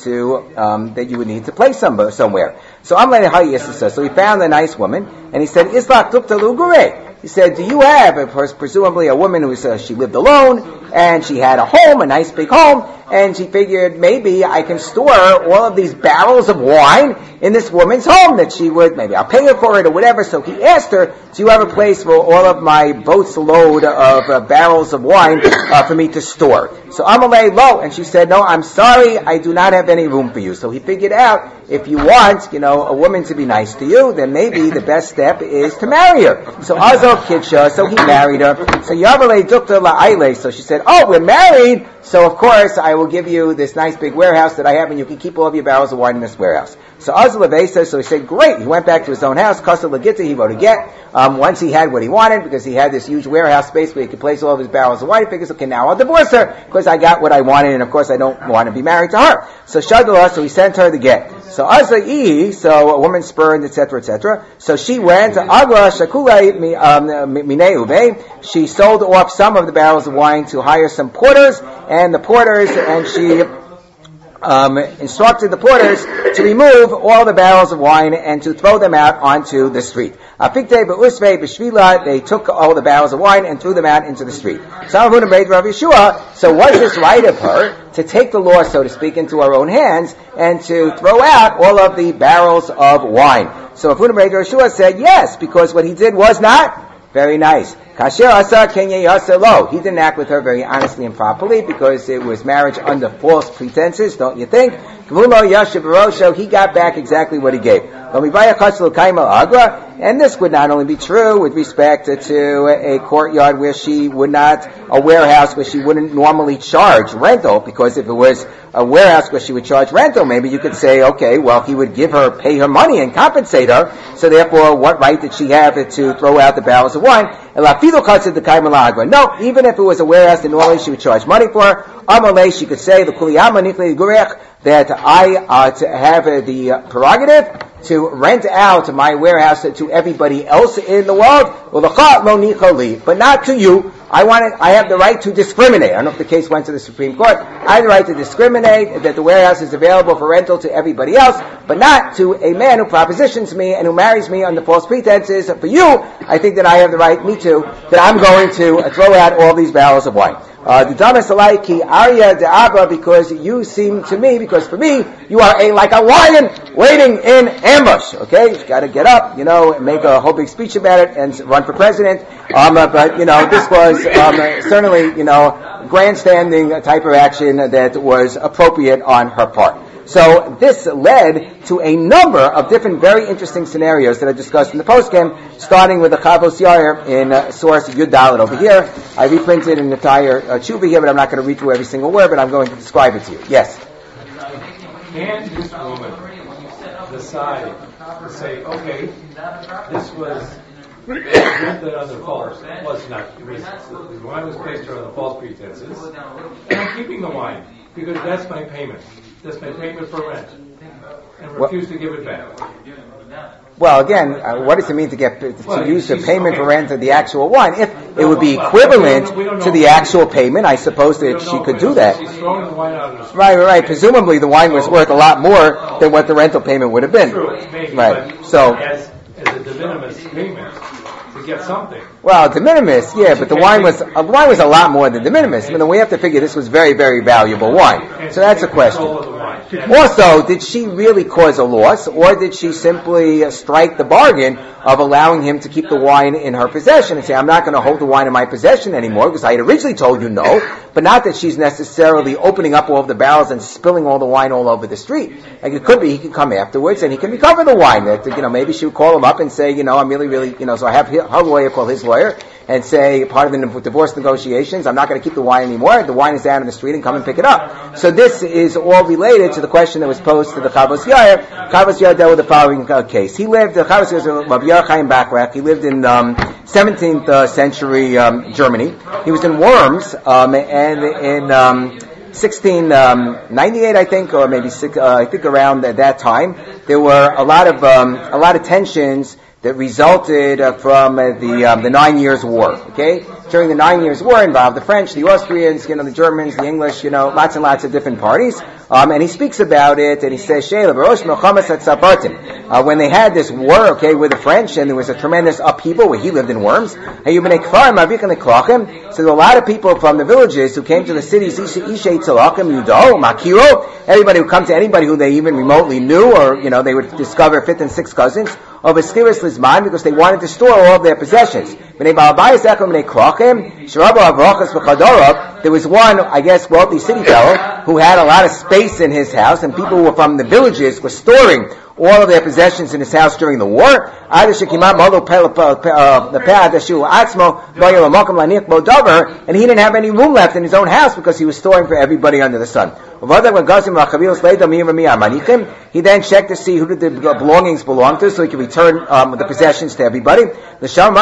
to place somewhere. So so he found a nice woman and he said, Islak dukta l'ugure. He said, do you have, presumably a woman who she lived alone, and she had a home, a nice big home, and she figured maybe I can store all of these barrels of wine in this woman's home that she would, maybe I'll pay her for it or whatever. So he asked her, do you have a place for all of my boat's load of barrels of wine for me to store? So Amalei lo, and she said, no, I'm sorry, I do not have any room for you. So he figured out, if you want, a woman to be nice to you, then maybe the best step is to marry her. So Azal Kidsha, so he married her. So Yavalei Dukta La'aile, so she said, oh, we're married, so of course I will give you this nice big warehouse that I have, and you can keep all of your barrels of wine in this warehouse. So Azal Avesa, so he said, great. He went back to his own house, Kasa Lagita, he wrote a get. Once he had what he wanted, because he had this huge warehouse space where he could place all of his barrels of wine, he figures, okay, now I'll divorce her, because I got what I wanted, and of course I don't want to be married to her. So Shadala, so he sent her the get. So Azai, so a woman spurned, etc., etc. So she went, Agla Shakulai Mineuve, she sold off some of the barrels of wine to hire some porters, and she instructed the porters to remove all the barrels of wine and to throw them out onto the street. They took all the barrels of wine and threw them out into the street. So was this right of her to take the law, so to speak, into her own hands and to throw out all of the barrels of wine? So Rav Yeshua said yes, because what he did was not very nice. Kasher asa kenye yasa lo. He didn't act with her very honestly and properly because it was marriage under false pretenses, don't you think? He got back exactly what he gave. And this would not only be true with respect to a courtyard a warehouse where she wouldn't normally charge rental, because if it was a warehouse where she would charge rental, maybe you could say, okay, well, he would pay her money and compensate her, so therefore, what right did she have to throw out the barrels of wine? No, even if it was a warehouse that normally she would charge money for, she could say, that I to have the prerogative to rent out my warehouse to everybody else in the world, but not to you. I have the right to discriminate. I don't know if the case went to the Supreme Court. I have the right to discriminate that the warehouse is available for rental to everybody else, but not to a man who propositions me and who marries me under false pretenses. For you, I think that I have the right, me too, that I'm going to throw out all these barrels of wine. The Damas Alaiki Arya de Abba, because you seem to me, because for me, you are like a lion waiting in ambush. Okay? You gotta get up, make a whole big speech about it and run for president. But, this was, certainly, grandstanding type of action that was appropriate on her part. So this led to a number of different very interesting scenarios that I discussed in the postgame, starting with the Chavos Yair in source Yud Dalet over here. I reprinted an entire tshuva here, but I'm not going to read through every single word, but I'm going to describe it to you. Yes? Can this woman decide to say, okay, this was rented under false, was not the reason. The wine was placed under false pretenses, and I'm keeping the wine because that's my payment. That's my payment for rent, and refuse to give it back. Well, again, what does it mean to use the payment for rent of the actual wine? If it would be equivalent to the actual payment, I suppose that she could do that. She's throwing the wine out of the street. Right. Presumably, the wine was worth a lot more than what the rental payment would have been. True, it's maybe, right. But so, as a de minimis payment to get something. Well, de minimis, yeah, but the wine was a lot more than de minimis. I mean, we have to figure this was very, very valuable wine. So that's a question. Also, did she really cause a loss, or did she simply strike the bargain of allowing him to keep the wine in her possession and say, I'm not going to hold the wine in my possession anymore because I had originally told you no, but not that she's necessarily opening up all of the barrels and spilling all the wine all over the street. Like it could be he can come afterwards and he can recover the wine. That, maybe she would call him up and say, I'm really, so I have her lawyer call his lawyer and say, part of the divorce negotiations, I'm not going to keep the wine anymore. The wine is down in the street and come and pick it up. So this is all related to the question that was posed to the Chavos Yair. Chavos Yair dealt with the following case. He lived, the Chavos Yair was Rabbi Yair Chaim Bachrach. He lived in 17th century Germany. He was in Worms, and in 1698, I think, or maybe I think around that time, there were a lot of tensions that resulted from the 9 Years' War. Okay, during the 9 Years' War involved the French, the Austrians, the Germans, the English, lots and lots of different parties. And he speaks about it, and he says, when they had this war, with the French, and there was a tremendous upheaval where he lived in Worms, so there were a lot of people from the villages who came to the cities, everybody would come to anybody who they even remotely knew, or, they would discover fifth and sixth cousins, of a Skiris Lizman, because they wanted to store all of their possessions. There was one, I guess, wealthy city fellow who had a lot of space in his house, and people who were from the villages were storing all of their possessions in his house during the war. And he didn't have any room left in his own house because he was storing for everybody under the sun. He then checked to see who did the belongings belong to, so he could return the possessions to everybody. And he found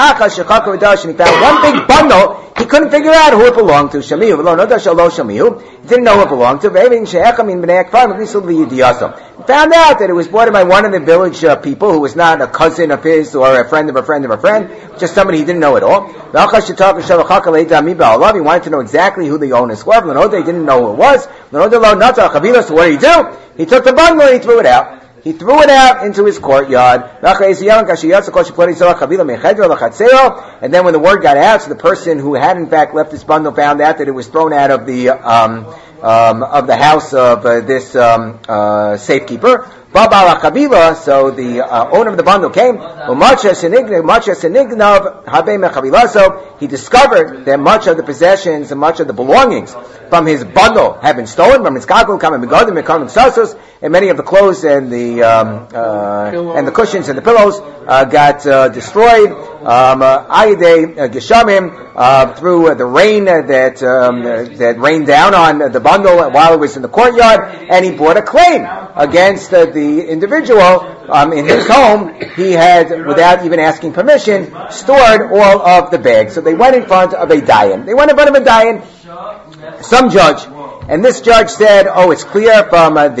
one big bundle. He couldn't figure out who it belonged to. He didn't know who it belonged to. He found out that it was bought by one of the village people who was not a cousin of his or a friend of a friend of a friend, just somebody he didn't know at all. He wanted to know exactly who the owners were. They didn't know who it was. So what did he do? He took the bundle and he threw it out. He threw it out into his courtyard. And then when the word got out, so the person who had in fact left this bundle found out that it was thrown out of the house of this safekeeper. So the owner of the bundle came. So he discovered that much of the possessions and much of the belongings from his bundle had been stolen. From his and many of the clothes and the cushions and the pillows got destroyed. Through the rain that rained down on the bundle while it was in the courtyard, and he brought a claim against the individual. In his home, he had, without even asking permission, stored all of the bags. So they went in front of a dayan. Some judge, and this judge said, it's clear from that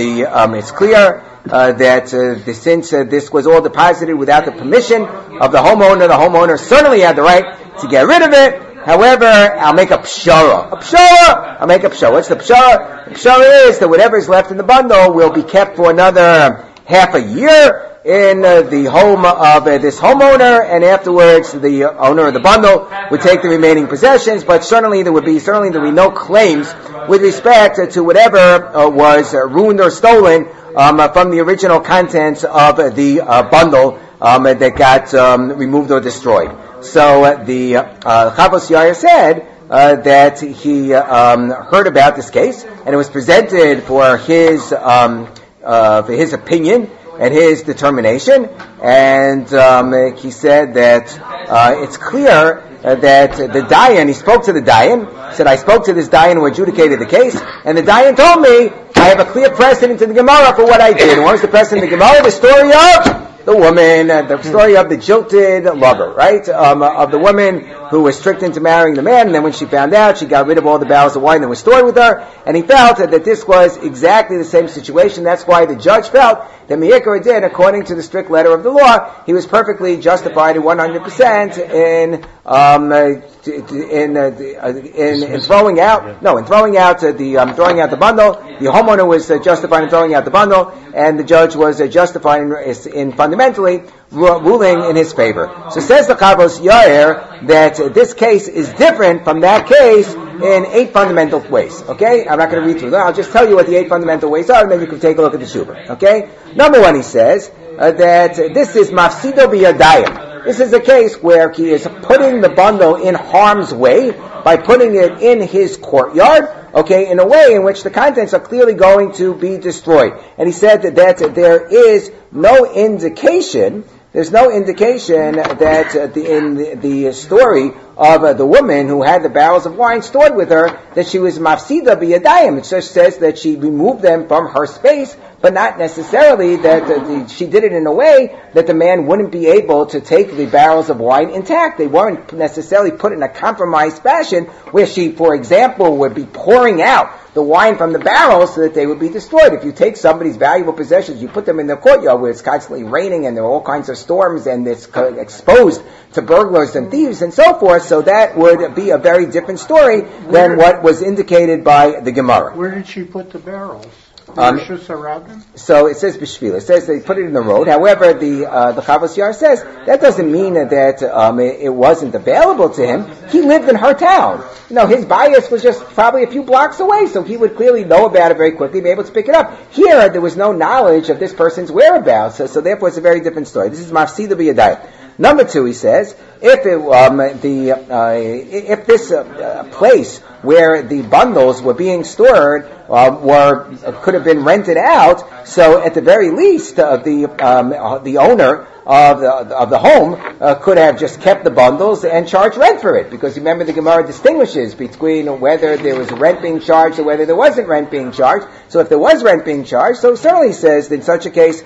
since this was all deposited without the permission of the homeowner certainly had the right to get rid of it. However, I'll make a pshara. What's the pshara? The pshara is that whatever is left in the bundle will be kept for another half a year in the home of this homeowner, and afterwards the owner of the bundle would take the remaining possessions, but certainly there would be no claims with respect to whatever was ruined or stolen from the original contents of the bundle that got removed or destroyed. So the Chavos Yair said that he heard about this case, and it was presented for his opinion and his determination, and he said that it's clear that the Dayan, he spoke to the Dayan, said, I spoke to this Dayan who adjudicated the case, and the Dayan told me, I have a clear precedent in the Gemara for what I did. And what was the precedent in the Gemara? The story of the woman, the story of the jilted lover, right? Of the woman who was tricked into marrying the man, and then when she found out, she got rid of all the barrels of wine that was stored with her, and he felt that this was exactly the same situation. That's why the judge felt that Me'ikar Din, according to the strict letter of the law, he was perfectly justified 100% in throwing out the bundle. The homeowner was justified in throwing out the bundle, and the judge was justified in fundamentally ruling in his favor. So says the Chavos Yair that this case is different from that case in 8 fundamental ways. Okay? I'm not going to read through them. I'll just tell you what the 8 fundamental ways are, and then you can take a look at the Shuvah. Okay? Number 1, he says that this is mafsido biyadayim. This is a case where he is putting the bundle in harm's way by putting it in his courtyard, okay, in a way in which the contents are clearly going to be destroyed. And he said that there is no indication, there's no indication that in the story of the woman who had the barrels of wine stored with her, that she was mafsida biyadayim. It just says that she removed them from her space, but not necessarily that she did it in a way that the man wouldn't be able to take the barrels of wine intact. They weren't necessarily put in a compromised fashion where she, for example, would be pouring out the wine from the barrels so that they would be destroyed. If you take somebody's valuable possessions, you put them in their courtyard where it's constantly raining and there are all kinds of storms and it's exposed to burglars and thieves and so forth, so that would be a very different story than what was indicated by the Gemara. Where did she put the barrels? So it says b'shvila. It says they put it in the road. However, the Chavos Yair says that doesn't mean that it wasn't available to him. He lived in her town. His bias was just probably a few blocks away, so he would clearly know about it very quickly, be able to pick it up. Here, there was no knowledge of this person's whereabouts, so therefore it's a very different story. This is mafsida b'yadayim. Number 2, he says, if this place where the bundles were being stored could have been rented out, so at the very least, the owner of the home could have just kept the bundles and charged rent for it, because remember the Gemara distinguishes between whether there was rent being charged or whether there wasn't rent being charged. So if there was rent being charged, so it certainly says that in such a case,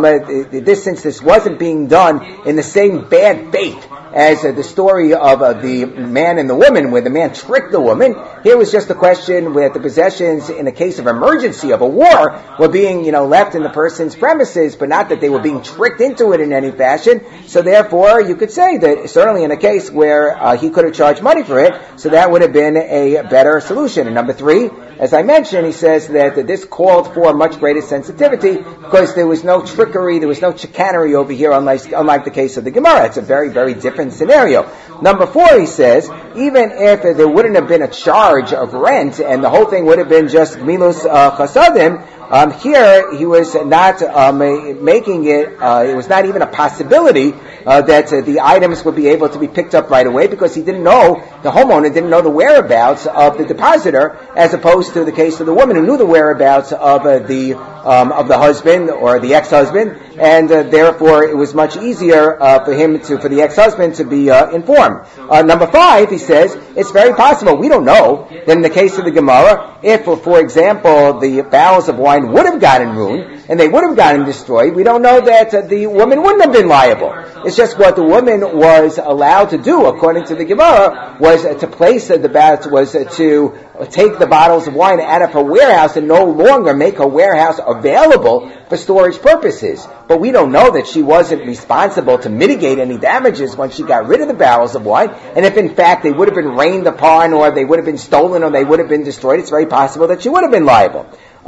since this wasn't being done in the same bad faith as the story of the man and the woman, where the man tricked the woman. Here was just a question where the possessions, in a case of emergency of a war, were being, left in the person's premises, but not that they were being tricked into it in any fashion. So therefore, you could say that certainly in a case where he could have charged money for it, so that would have been a better solution. And number 3, as I mentioned, he says that this called for much greater sensitivity because there was no trickery, there was no chicanery over here, unlike the case of the Gemara. It's a very, very different scenario. Number 4, he says, even if there wouldn't have been a charge of rent and the whole thing would have been just Gmilus Chasadim, here he was not making it, it was not even a possibility that the items would be able to be picked up right away, because the homeowner didn't know the whereabouts of the depositor, as opposed to the case of the woman who knew the whereabouts of the husband or the ex-husband, and therefore it was much easier for the ex-husband to be informed. Number 5, he says, it's very possible, we don't know, that in the case of the Gemara, if, for example, the barrels of wine would have gotten ruined, and they would have gotten destroyed, we don't know that the woman wouldn't have been liable. It's just what the woman was allowed to do, according to the Gemara, was to place the barrels, was to take the bottles of wine out of her warehouse and no longer make her warehouse available for storage purposes. But we don't know that she wasn't responsible to mitigate any damages when she got rid of the barrels of wine, and if in fact they would have been rained upon, or they would have been stolen, or they would have been destroyed, it's very possible that she would have been liable.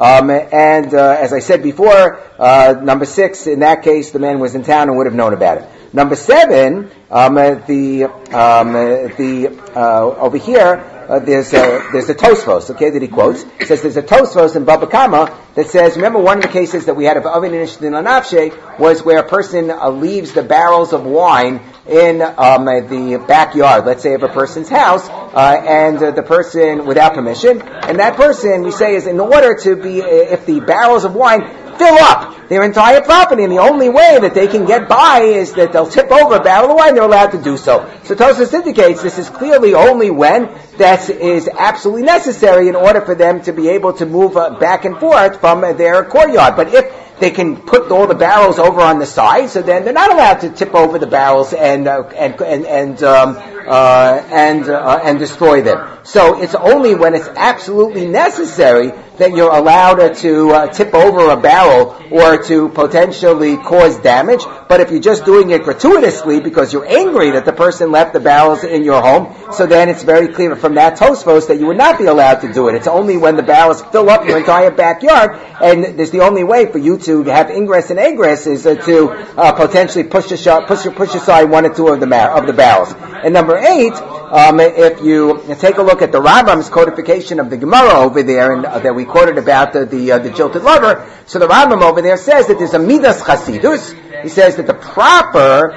As I said before, number 6, in that case, the man was in town and would have known about it. Number 7, over here, there's a Tosfos, okay, that he quotes. It says there's a Tosfos in Baba Kama that says, remember one of the cases that we had of Avin Nishtin Lanafshe was where a person leaves the barrels of wine in the backyard, let's say, of a person's house, and the person without permission, and that person, we say, is in order to be, if the barrels of wine fill up their entire property, and the only way that they can get by is that they'll tip over a barrel of wine, they're allowed to do so. So Tosfos indicates this is clearly only when that is absolutely necessary in order for them to be able to move back and forth from their courtyard. But if they can put all the barrels over on the side, so then they're not allowed to tip over the barrels and destroy them. So it's only when it's absolutely necessary that you're allowed to tip over a barrel or to potentially cause damage. But if you're just doing it gratuitously because you're angry that the person left the barrels in your home, so then it's very clear from that Tosfos that you would not be allowed to do it. It's only when the barrels fill up your entire backyard, and there's the only way for you to have ingress and egress is to potentially push aside one or two of the barrels. And number 8, if you take a look at the Rambam's codification of the Gemara over there, and that we quoted about the jilted lover, so the Rambam over there says that there's a midas chasidus. He says that the proper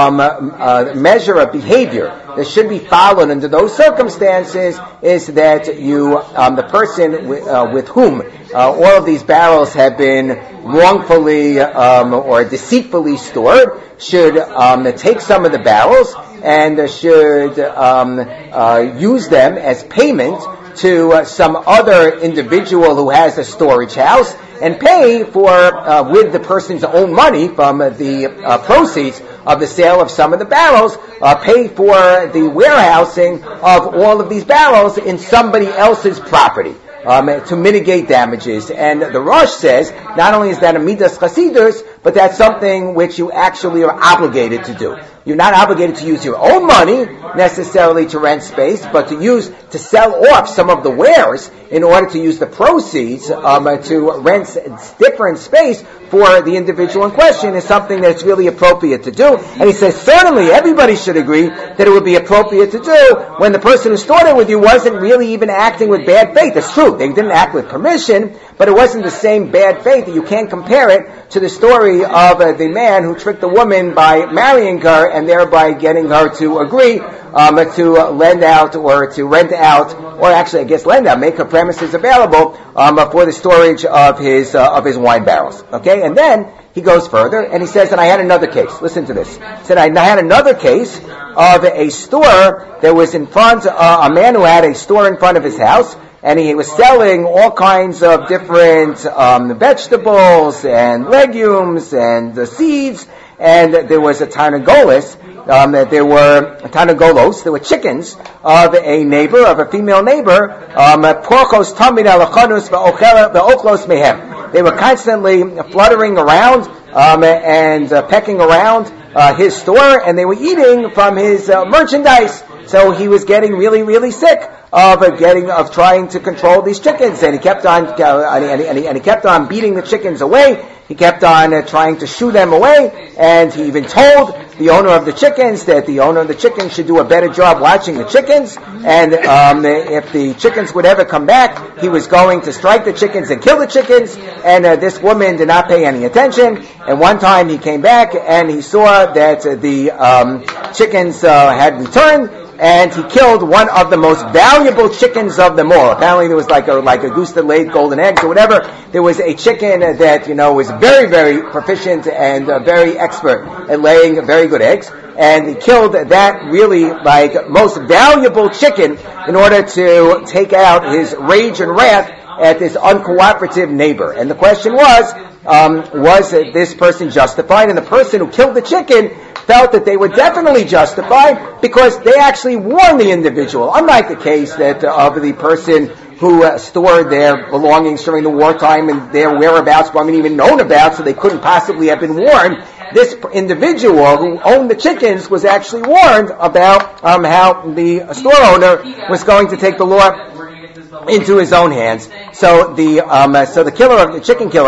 measure of behavior that should be followed under those circumstances is that you, the person with whom all of these barrels have been wrongfully or deceitfully stored should take some of the barrels and should use them as payment to some other individual who has a storage house and pay for, with the person's own money from the proceeds of the sale of some of the barrels, pay for the warehousing of all of these barrels in somebody else's property. To mitigate damages. And the Rosh says, not only is that a midas chasidus, but that's something which you actually are obligated to do. You're not obligated to use your own money necessarily to rent space, but to sell off some of the wares in order to use the proceeds to rent different space for the individual in question is something that's really appropriate to do. And he says, certainly everybody should agree that it would be appropriate to do when the person who stored it with you wasn't really even acting with bad faith. It's true, they didn't act with permission, but it wasn't the same bad faith that you can't compare it to the story of the man who tricked the woman by marrying her and thereby getting her to agree to lend out or to rent out, or actually I guess lend out, make her premises available for the storage of his wine barrels. Okay, and then he goes further and he says, and I had another case. Listen to this. He said, I had another case of a store that was in front, a man who had a store in front of his house, and he was selling all kinds of different vegetables and legumes and seeds, and there was a tarnagolos, there were chickens of a neighbor, of a female neighbor, porcos tamid alachanus ve'oklos mehem. They were constantly fluttering around and pecking around his store, and they were eating from his merchandise. So he was getting really, really sick of trying to control these chickens, and he kept on beating the chickens away. He kept on trying to shoo them away, and he even told the owner of the chickens that the owner of the chickens should do a better job watching the chickens, and if the chickens would ever come back, he was going to strike the chickens and kill the chickens, and this woman did not pay any attention. And one time he came back and he saw that the chickens had returned, and he killed one of the most valuable chickens of them all. Apparently there was like a goose that laid golden eggs or whatever. There was a chicken that, was very, very proficient and very expert at laying very good eggs. And he killed that really most valuable chicken in order to take out his rage and wrath at this uncooperative neighbor. And the question was this person justified? And the person who killed the chicken felt that they were definitely justified because they actually warned the individual. Unlike the case that of the person who stored their belongings during the wartime and their whereabouts weren't even known about, so they couldn't possibly have been warned. This individual who owned the chickens was actually warned about how the store owner was going to take the law into his own hands. So the chicken killer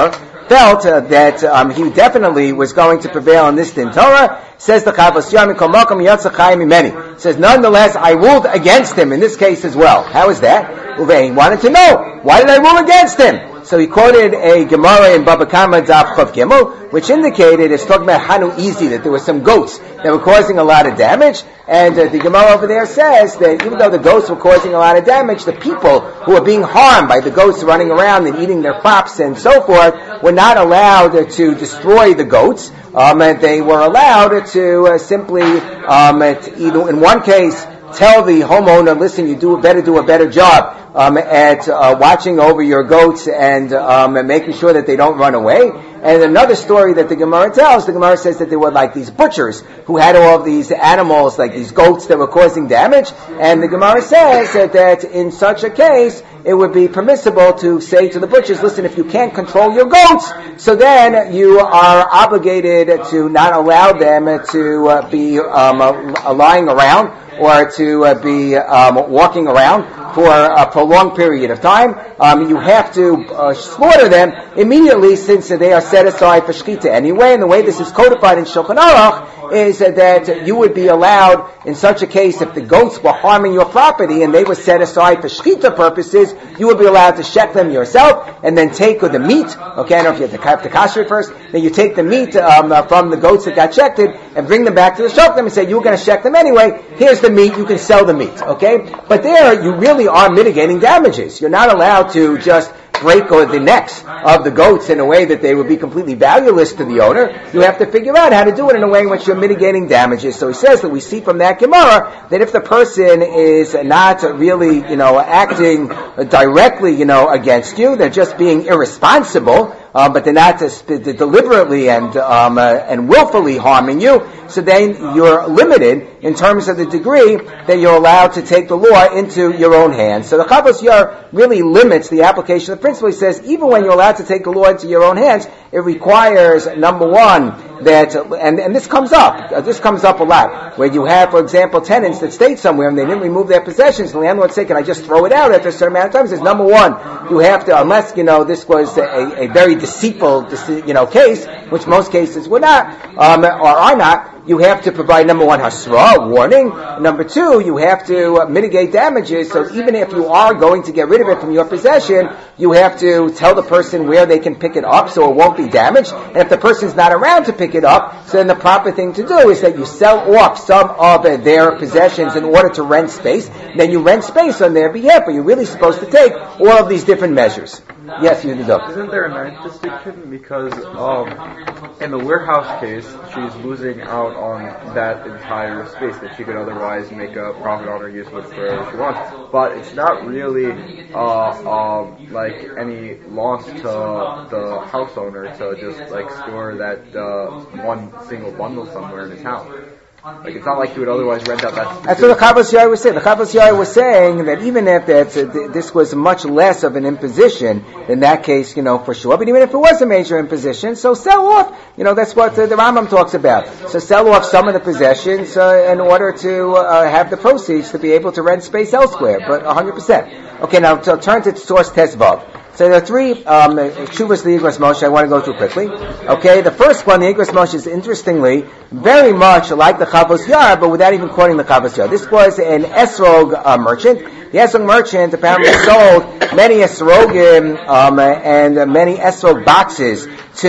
felt that he definitely was going to prevail on this din Torah. Says the Chavos Yair, Mikol Makom Yatsa Chayim Mimeni. Says, nonetheless, I ruled against him in this case as well. How is that? He wanted to know, why did I rule against him? So he quoted a Gemara in Baba Kama Daf Chav Gimel, which indicated, it's talking about Hanu Izi, that there were some goats that were causing a lot of damage, and the Gemara over there says that even though the goats were causing a lot of damage, the people who were being harmed by the goats running around and eating their crops and so forth were not allowed to destroy the goats. They were allowed to simply, in one case, tell the homeowner, listen, you better do a better job at watching over your goats and making sure that they don't run away. And another story that the Gemara tells, the Gemara says that there were like these butchers who had all of these animals, like these goats that were causing damage. And the Gemara says that in such a case, it would be permissible to say to the butchers, listen, if you can't control your goats, so then you are obligated to not allow them to be lying around or to be walking around for a prolonged period of time. You have to slaughter them immediately since they are set aside for shechita anyway. And the way this is codified in Shulchan Aruch is that you would be allowed, in such a case, if the goats were harming your property and they were set aside for shechita purposes, you would be allowed to shech them yourself and then take the meat. Okay, I don't know if you have to kasher it first. Then you take the meat from the goats that got shechted and bring them back to the shochem and say, you were going to shech them anyway. Here's the meat. You can sell the meat. Okay, but there you really are mitigating damages. You're not allowed to just break the necks of the goats in a way that they would be completely valueless to the owner. You have to figure out how to do it in a way in which you're mitigating damages. So he says that we see from that Gemara that if the person is not really, acting directly, against you, they're just being irresponsible, but they're not deliberately and willfully harming you, so then you're limited in terms of the degree that you're allowed to take the law into your own hands. So the Chavos Yair really limits the application of the principle. He says even when you're allowed to take the law into your own hands, it requires, number one, that, and this comes up a lot, where you have, for example, tenants that stayed somewhere and they didn't remove their possessions, and the landlord said, can I just throw it out after a certain amount of time? He says, number one, you have to, unless, this was a very deceitful, case, which most cases were not, or are not, you have to provide, number one, hasra, a warning. Number two, you have to mitigate damages, so even if you are going to get rid of it from your possession, you have to tell the person where they can pick it up so it won't be damaged. And if the person's not around to pick it up, so then the proper thing to do is that you sell off some of their possessions in order to rent space. Then you rent space on their behalf, but you're really supposed to take all of these different measures. Yes, you did. Isn't there a ninth distinction? Because in the warehouse case, she's losing out on that entire space that she could otherwise make a profit on or use with wherever she wants. But it's not really like any loss to the house owner to just like store that one single bundle somewhere in his house. Like, it's not like you would otherwise rent out that. That's what the Chavos Yair was saying. The Chavos Yair was saying that even if this was much less of an imposition, in that case, for sure. But even if it was a major imposition, so sell off. That's what the Rambam talks about. So sell off some of the possessions in order to have the proceeds to be able to rent space elsewhere. But 100%. Okay, now to turn to source Tezvav. So there are three Shuvas the Igros Moshe I want to go through quickly. Okay, the first one, the Igros Moshe, is interestingly very much like the Chavos Yair, but without even quoting the Chavos Yair. This was an Esrog merchant. The Esrog merchant apparently sold many Esrogim and many Esrog boxes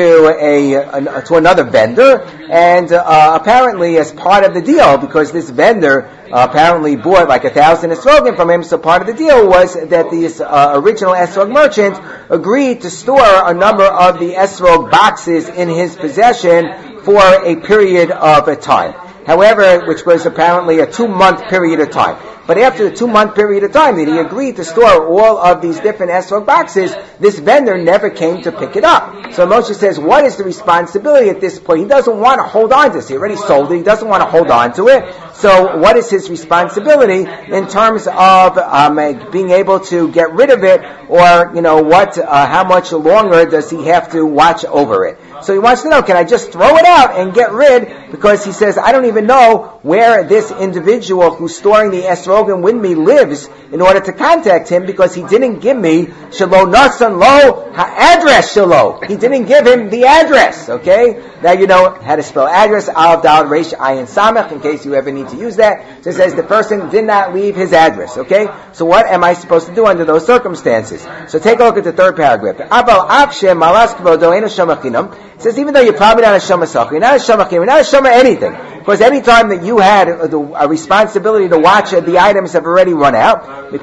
to another vendor, and apparently as part of the deal, because this vendor apparently bought like 1,000 esrogim from him, so part of the deal was that this original esrog merchant agreed to store a number of the esrog boxes in his possession for a period of time. However, which was apparently a 2-month period of time. But after the 2-month period of time that he agreed to store all of these different esrog boxes, this vendor never came to pick it up. So Moshe says, what is the responsibility at this point? He doesn't want to hold on to this. He already sold it. He doesn't want to hold on to it. So what is his responsibility in terms of being able to get rid of it, or how much longer does he have to watch over it? So he wants to know, can I just throw it out and get rid? Because he says, I don't even know where this individual who's storing the esrogim with me lives in order to contact him, because he didn't give me Shalo Nasan Lo address Shalo. He didn't give him the address, okay? Now you know how to spell address, Al Dal Resh Ayin Samech, in case you ever need to use that. So it says the person did not leave his address, okay? So what am I supposed to do under those circumstances? So take a look at the third paragraph. Abal Akshem Malas Kvodo Eno Shamachinam. It says even though you're probably not a Shamasach, you're not a Shamachim, you're not a Shama anything. Because any time that you had a responsibility to watch the items have already run out.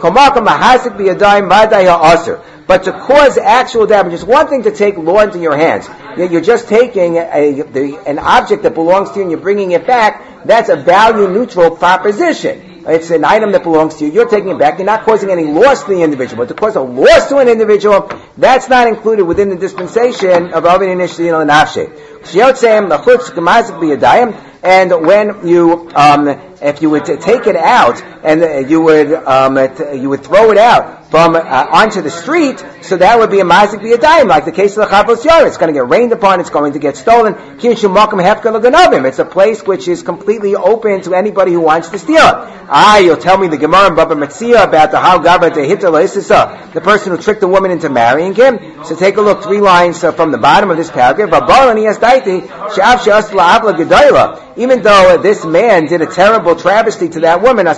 But to cause actual damage, it's one thing to take law into your hands. You're just taking an object that belongs to you and you're bringing it back. That's a value-neutral proposition. It's an item that belongs to you. You're taking it back. You're not causing any loss to the individual. But to cause a loss to an individual, that's not included within the dispensation of Avin Inishtin and Nafshe. And when you, if you would take it out and you would throw it out from onto the street, so that would be a mazik b'yadayim, like the case of the Chavos Yair. It's going to get rained upon. It's going to get stolen. It's a place which is completely open to anybody who wants to steal it. You'll tell me the Gemara in Baba Metzia about the how Gabra Tehita L'Isisa, the person who tricked the woman into marrying him. So take a look, 3 lines from the bottom of this paragraph. Even though this man did a terrible travesty to that woman,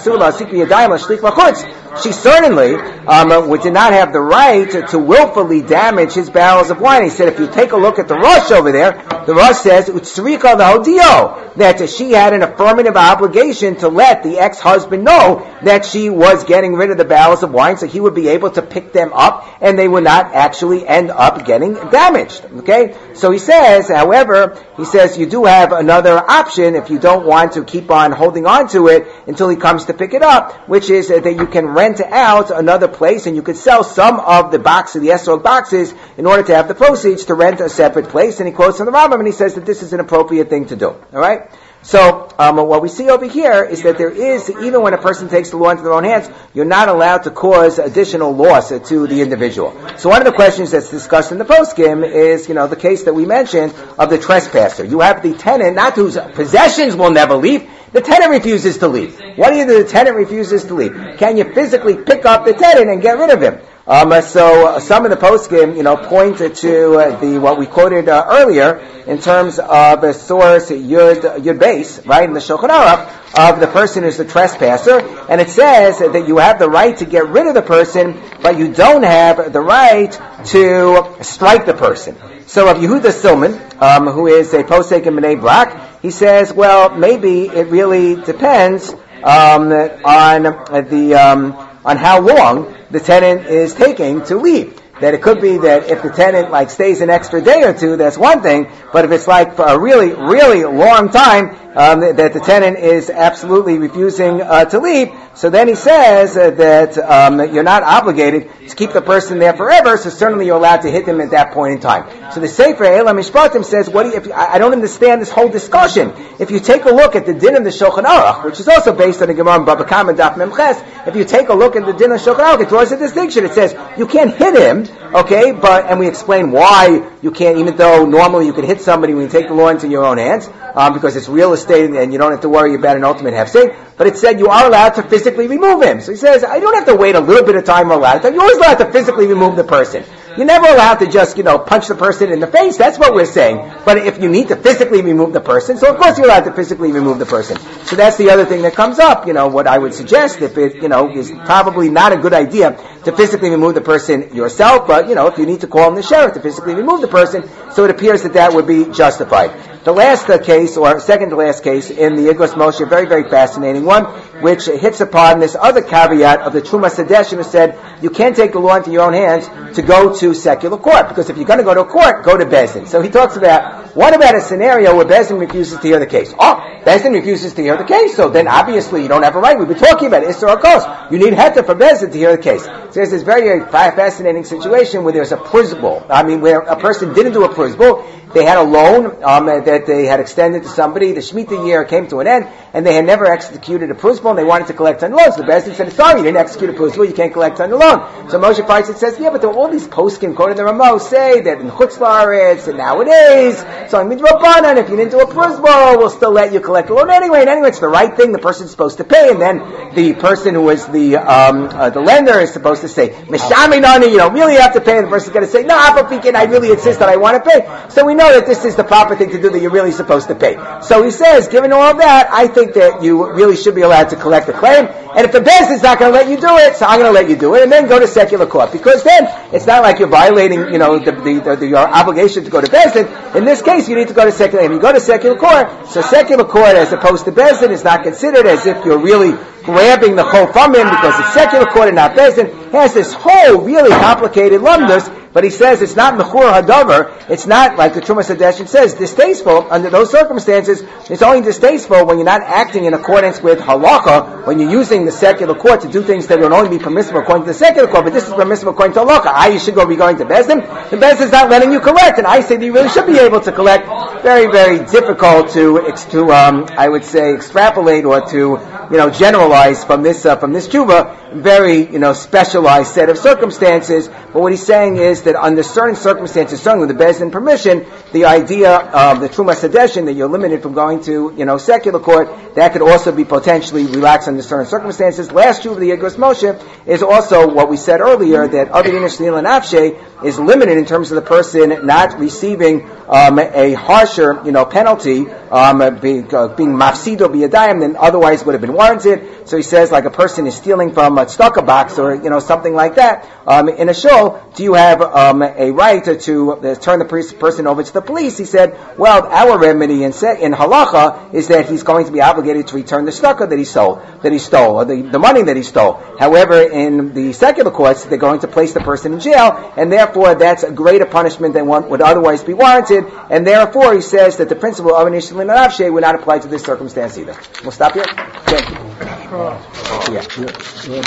she certainly did not have the right to willfully damage his barrels of wine. He said, if you take a look at the Rosh over there, the Rosh says, that she had an affirmative obligation to let the ex-husband know that she was getting rid of the barrels of wine, so he would be able to pick them up and they would not actually end up getting damaged. Okay? So he says, however, you do have another option if you don't want to keep on holding on to it until he comes to pick it up, which is that you can rent out another place and you could sell some of the boxes, the esrog boxes, in order to have the proceeds to rent a separate place. And he quotes from the Rambam and he says that this is an appropriate thing to do. Alright? So, what we see over here is that there is, even when a person takes the law into their own hands, you're not allowed to cause additional loss to the individual. So one of the questions that's discussed in the poskim is, the case that we mentioned of the trespasser. You have the tenant, not whose possessions will never leave. The tenant refuses to leave. What do you do? The tenant refuses to leave. Can you physically pick up the tenant and get rid of him? So some of the poskim, point to what we quoted earlier in terms of a source Yud base, right, in the Shulchan Aruch, of the person who's the trespasser, and it says that you have the right to get rid of the person, but you don't have the right to strike the person. So of Yehuda Silman, who is a posek in Bnei Brak, he says, well, maybe it really depends on how long the tenant is taking to leave. That it could be that if the tenant stays an extra day or two, that's one thing, but if it's for a really, really long time, that the tenant is absolutely refusing to leave, so then he says that you're not obligated to keep the person there forever, so certainly you're allowed to hit him at that point in time. So the Sefer Elam Mishpatim says, I don't understand this whole discussion. If you take a look at the din of the Shulchan Aruch, which is also based on the Gemara in Baba Kama Daf Mem Ches, if you take a look at the din of Shulchan Aruch, it draws a distinction. It says you can't hit him, okay, and we explain why you can't, even though normally you can hit somebody when you take the law into your own hands, because it's real estate and you don't have to worry about an ultimate hefsek. But it said you are allowed to physically remove him. So he says, I don't have to wait a little bit of time or a lot of time. You're always allowed to physically remove the person. You're never allowed to just, punch the person in the face. That's what we're saying. But if you need to physically remove the person, so of course you're allowed to physically remove the person. So that's the other thing that comes up. What I would suggest, if it, is probably not a good idea to physically remove the person yourself, but, if you need to call in the sheriff to physically remove the person, so it appears that would be justified. The last case, or second to last case in the Igros Moshe, very, very fascinating one, which hits upon this other caveat of the Truma Sedeshin, who said you can't take the law into your own hands to go to secular court, because if you're going to go to a court, go to Bezdin. So he talks about, what about a scenario where Bezdin refuses to hear the case? Bezdin refuses to hear the case, so then obviously you don't have a right. We've been talking about Isser HaKos. You need Heter for Bezdin to hear the case. So there's this very, very fascinating situation where there's a principle. Where a person didn't do a principle. They had a loan that they had extended to somebody. The Shemitah year came to an end, and they had never executed a principle, and they wanted to collect on the loan. So the Beis Din said, sorry, you didn't execute a principle, you can't collect on the loan. So Moshe Feinstein says, yeah, but there are all these poskim, quoting the Ramos, say that in Chutz La'aretz, and nowadays, so in Midrabanan, if you didn't do a principle, we'll still let you collect the loan anyway. And anyway, it's the right thing, the person's supposed to pay, and then the person who is the lender is supposed to say, Mishaminani, you don't really have to pay, and the person's going to say, no, I really insist that I want to pay. So we know that this is the proper thing to do, that you're really supposed to pay. So he says, given all of that, I think that you really should be allowed to collect the claim. And if the Beis Din's not going to let you do it, so I'm going to let you do it, and then go to secular court. Because then, it's not like you're violating, your obligation to go to Beis Din. In this case, you need to go to secular, and you go to secular court, so secular court, as opposed to Beis Din, is not considered as if you're really grabbing the chol from him, because it's secular court and not Beis Din. It has this whole really complicated lumdus, but he says it's not mechur hadavar. It's not, like the Trumas Hadeshin says, distasteful. Under those circumstances, it's only distasteful when you're not acting in accordance with halacha, when you're using the secular court to do things that would only be permissible according to the secular court, but this is permissible according to halacha. You should be going to Beis Din. The Beis Din's not letting you collect, and I say that you really should be able to collect. Very, very difficult to I would say, extrapolate or to, generalize from this tshuva. Very, specialized set of circumstances. But what he's saying is that under certain circumstances, certainly with the Beis Din permission, the idea of the Trumas Hadeshin, that you're limited from going to, secular court, that could also be potentially relaxed under certain circumstances. Last tshuva, the Yegros Moshe, is also what we said earlier, that Avidin Shnil and Afshe is limited in terms of the person not receiving a harsher, penalty, being mafsido biyadayim than otherwise would have been warranted. So he says, like a person is stealing from a tzedakah box or something like that in a shul, do you have a right to turn the person over to the police? He said, well, our remedy in halacha is that he's going to be obligated to return the tzedakah that he stole, or the money that he stole. However, in the secular courts, they're going to place the person in jail, and therefore that's a greater punishment than one would otherwise be warranted, and therefore he says that the principle of an Ishel and Avshe would not apply to this circumstance either. We'll stop here. Thank you. Yeah.